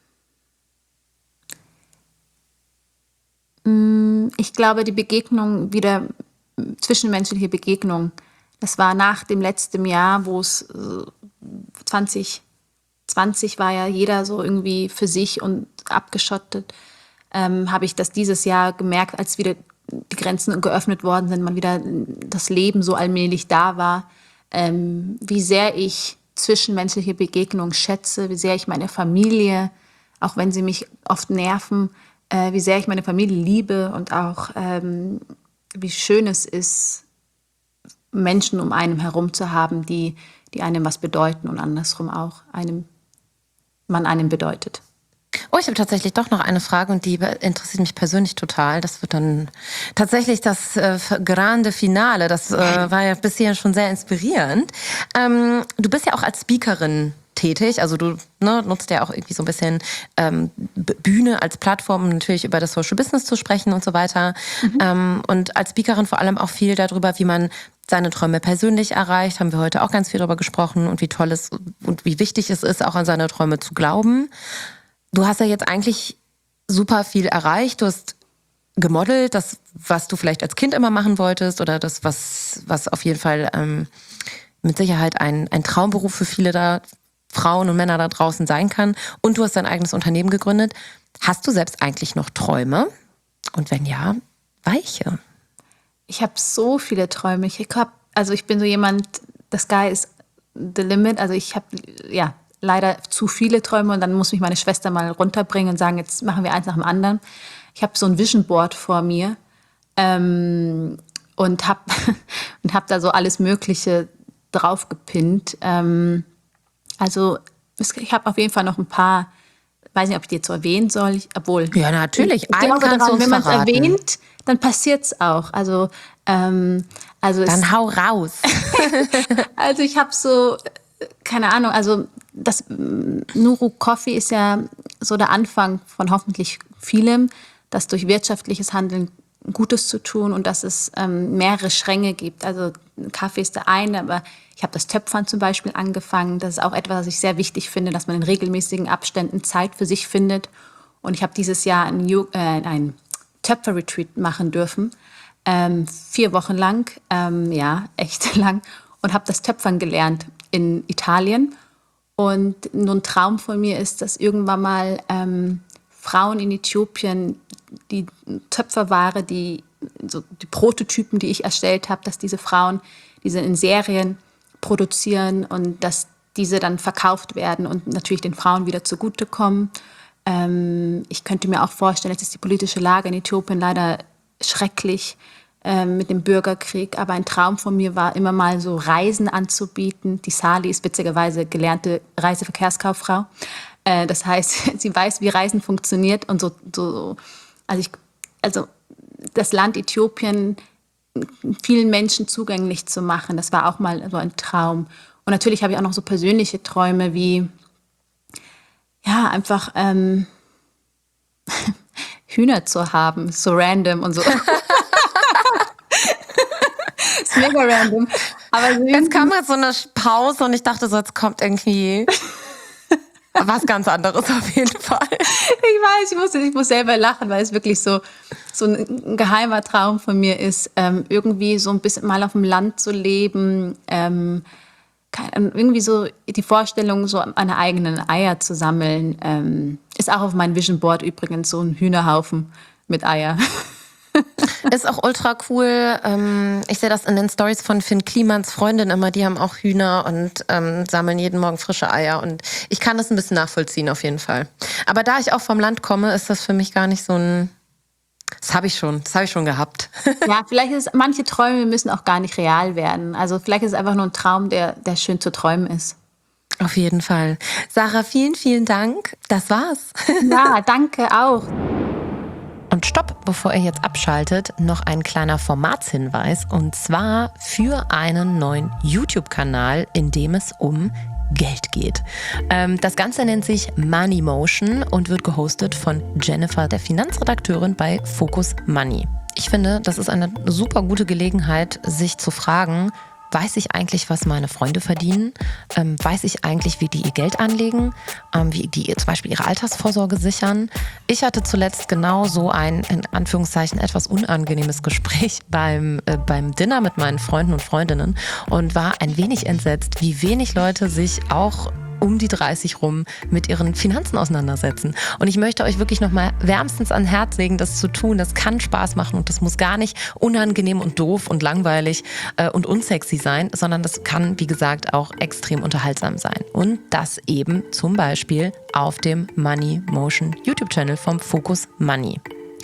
ich glaube, die Begegnung, wieder zwischenmenschliche Begegnung, das war nach dem letzten Jahr, wo es zwanzig zwanzig war ja jeder so irgendwie für sich und abgeschottet, ähm, habe ich das dieses Jahr gemerkt, als wieder die Grenzen geöffnet worden sind, man wieder das Leben so allmählich da war, ähm, wie sehr ich zwischenmenschliche Begegnung schätze, wie sehr ich meine Familie, auch wenn sie mich oft nerven, äh, wie sehr ich meine Familie liebe und auch ähm, wie schön es ist, Menschen um einem herum zu haben, die, die einem was bedeuten und andersrum auch einem, man einem bedeutet. Oh, ich habe tatsächlich doch noch eine Frage und die interessiert mich persönlich total. Das wird dann tatsächlich das äh, grande Finale. Das äh, war ja bisher schon sehr inspirierend. Ähm, du bist ja auch als Speakerin tätig, also du ne, nutzt ja auch irgendwie so ein bisschen ähm, Bühne als Plattform, um natürlich über das Social Business zu sprechen und so weiter. Mhm. Ähm, und als Speakerin vor allem auch viel darüber, wie man seine Träume persönlich erreicht, haben wir heute auch ganz viel darüber gesprochen und wie toll es und wie wichtig es ist, auch an seine Träume zu glauben. Du hast ja jetzt eigentlich super viel erreicht. Du hast gemodelt, das, was du vielleicht als Kind immer machen wolltest oder das, was, was auf jeden Fall ähm, mit Sicherheit ein, ein Traumberuf für viele da, Frauen und Männer da draußen sein kann. Und du hast dein eigenes Unternehmen gegründet. Hast du selbst eigentlich noch Träume? Und wenn ja, welche? Ich habe so viele Träume. Ich hab, also ich bin so jemand, the sky is the limit. Also ich habe, ja, leider zu viele Träume und dann muss mich meine Schwester mal runterbringen und sagen, jetzt machen wir eins nach dem anderen. Ich habe so ein Vision Board vor mir ähm, und habe und hab da so alles Mögliche drauf gepinnt. Ähm, also ich habe auf jeden Fall noch ein paar, weiß nicht, ob ich die jetzt so erwähnen soll, ich, obwohl... Ja, natürlich. Ich Einen glaube kannst daran, du uns wenn man es verraten. erwähnt, dann passiert es auch. Also, ähm, also Dann es, hau raus. also ich habe so, keine Ahnung, also das Nuru Coffee ist ja so der Anfang von hoffentlich vielem, das durch wirtschaftliches Handeln Gutes zu tun und dass es ähm, mehrere Schränke gibt. Also Kaffee ist der eine, aber ich habe das Töpfern zum Beispiel angefangen. Das ist auch etwas, was ich sehr wichtig finde, dass man in regelmäßigen Abständen Zeit für sich findet. Und ich habe dieses Jahr ein, äh, ein Töpfer-Retreat machen dürfen. Ähm, vier Wochen lang, ähm, ja, echt lang. Und habe das Töpfern gelernt in Italien. Und nur ein Traum von mir ist, dass irgendwann mal ähm, Frauen in Äthiopien die Töpferware, die, so die Prototypen, die ich erstellt habe, dass diese Frauen diese in Serien produzieren und dass diese dann verkauft werden und natürlich den Frauen wieder zugutekommen. Ähm, ich könnte mir auch vorstellen, jetzt ist die politische Lage in Äthiopien leider schrecklich ähm, mit dem Bürgerkrieg, aber ein Traum von mir war immer mal so Reisen anzubieten. Die Sali ist witzigerweise gelernte Reiseverkehrskauffrau. Äh, das heißt, sie weiß, wie Reisen funktioniert und so, so also, ich, also das Land Äthiopien vielen Menschen zugänglich zu machen, das war auch mal so ein Traum. Und natürlich habe ich auch noch so persönliche Träume wie, ja, einfach ähm, Hühner zu haben, so random und so. Ist mega random. Aber so Jetzt kam jetzt so eine Pause und ich dachte so, jetzt kommt irgendwie was ganz anderes auf jeden Fall. Ich weiß, ich muss, ich muss selber lachen, weil es wirklich so, so ein geheimer Traum von mir ist, ähm, irgendwie so ein bisschen mal auf dem Land zu leben, ähm, irgendwie so die Vorstellung, so meine eigenen Eier zu sammeln, ähm, ist auch auf meinem Vision Board übrigens so ein Hühnerhaufen mit Eier. Ist auch ultra cool. Ich sehe das in den Stories von Finn Klimans Freundin immer, die haben auch Hühner und ähm, sammeln jeden Morgen frische Eier. Und ich kann das ein bisschen nachvollziehen auf jeden Fall. Aber da ich auch vom Land komme, ist das für mich gar nicht so ein... Das habe ich schon, das habe ich schon gehabt. Ja, vielleicht ist manche Träume müssen auch gar nicht real werden. Also vielleicht ist es einfach nur ein Traum, der, der schön zu träumen ist. Auf jeden Fall. Sarah, vielen, vielen Dank. Das war's. Ja, danke auch. Und stopp, bevor ihr jetzt abschaltet, noch ein kleiner Formatshinweis und zwar für einen neuen YouTube-Kanal, in dem es um Geld geht. Ähm, das Ganze nennt sich Money Motion und wird gehostet von Jennifer, der Finanzredakteurin bei Focus Money. Ich finde, das ist eine super gute Gelegenheit, sich zu fragen, weiß ich eigentlich, was meine Freunde verdienen? Ähm, weiß ich eigentlich, wie die ihr Geld anlegen? Ähm, wie die zum Beispiel ihre Altersvorsorge sichern? Ich hatte zuletzt genau so ein, in Anführungszeichen, etwas unangenehmes Gespräch beim, äh, beim Dinner mit meinen Freunden und Freundinnen und war ein wenig entsetzt, wie wenig Leute sich auch um die dreißig rum mit ihren Finanzen auseinandersetzen. Und ich möchte euch wirklich nochmal wärmstens ans Herz legen, das zu tun. Das kann Spaß machen und das muss gar nicht unangenehm und doof und langweilig äh, und unsexy sein, sondern das kann, wie gesagt, auch extrem unterhaltsam sein. Und das eben zum Beispiel auf dem Money Motion YouTube-Channel vom Focus Money.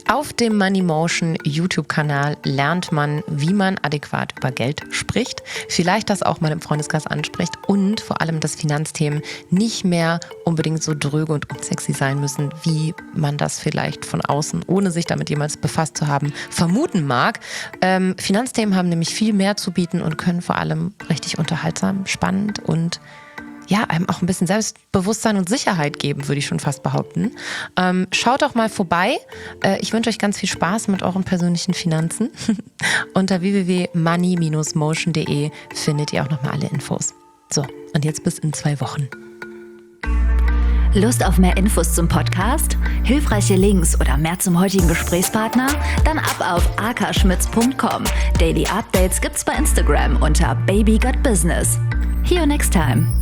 Auf dem Moneymotion YouTube-Kanal lernt man, wie man adäquat über Geld spricht, vielleicht das auch mal im Freundeskreis anspricht und vor allem, dass Finanzthemen nicht mehr unbedingt so dröge und unsexy sein müssen, wie man das vielleicht von außen, ohne sich damit jemals befasst zu haben, vermuten mag. Ähm, Finanzthemen haben nämlich viel mehr zu bieten und können vor allem richtig unterhaltsam, spannend und ja, einem auch ein bisschen Selbstbewusstsein und Sicherheit geben, würde ich schon fast behaupten. Ähm, schaut doch mal vorbei. Äh, ich wünsche euch ganz viel Spaß mit euren persönlichen Finanzen. Unter w w w punkt money dash motion punkt d e findet ihr auch nochmal alle Infos. So, und jetzt bis in zwei Wochen. Lust auf mehr Infos zum Podcast? Hilfreiche Links oder mehr zum heutigen Gesprächspartner? Dann ab auf a k schmitz punkt com. Daily Updates gibt's bei Instagram unter Baby Got Business. See you next time.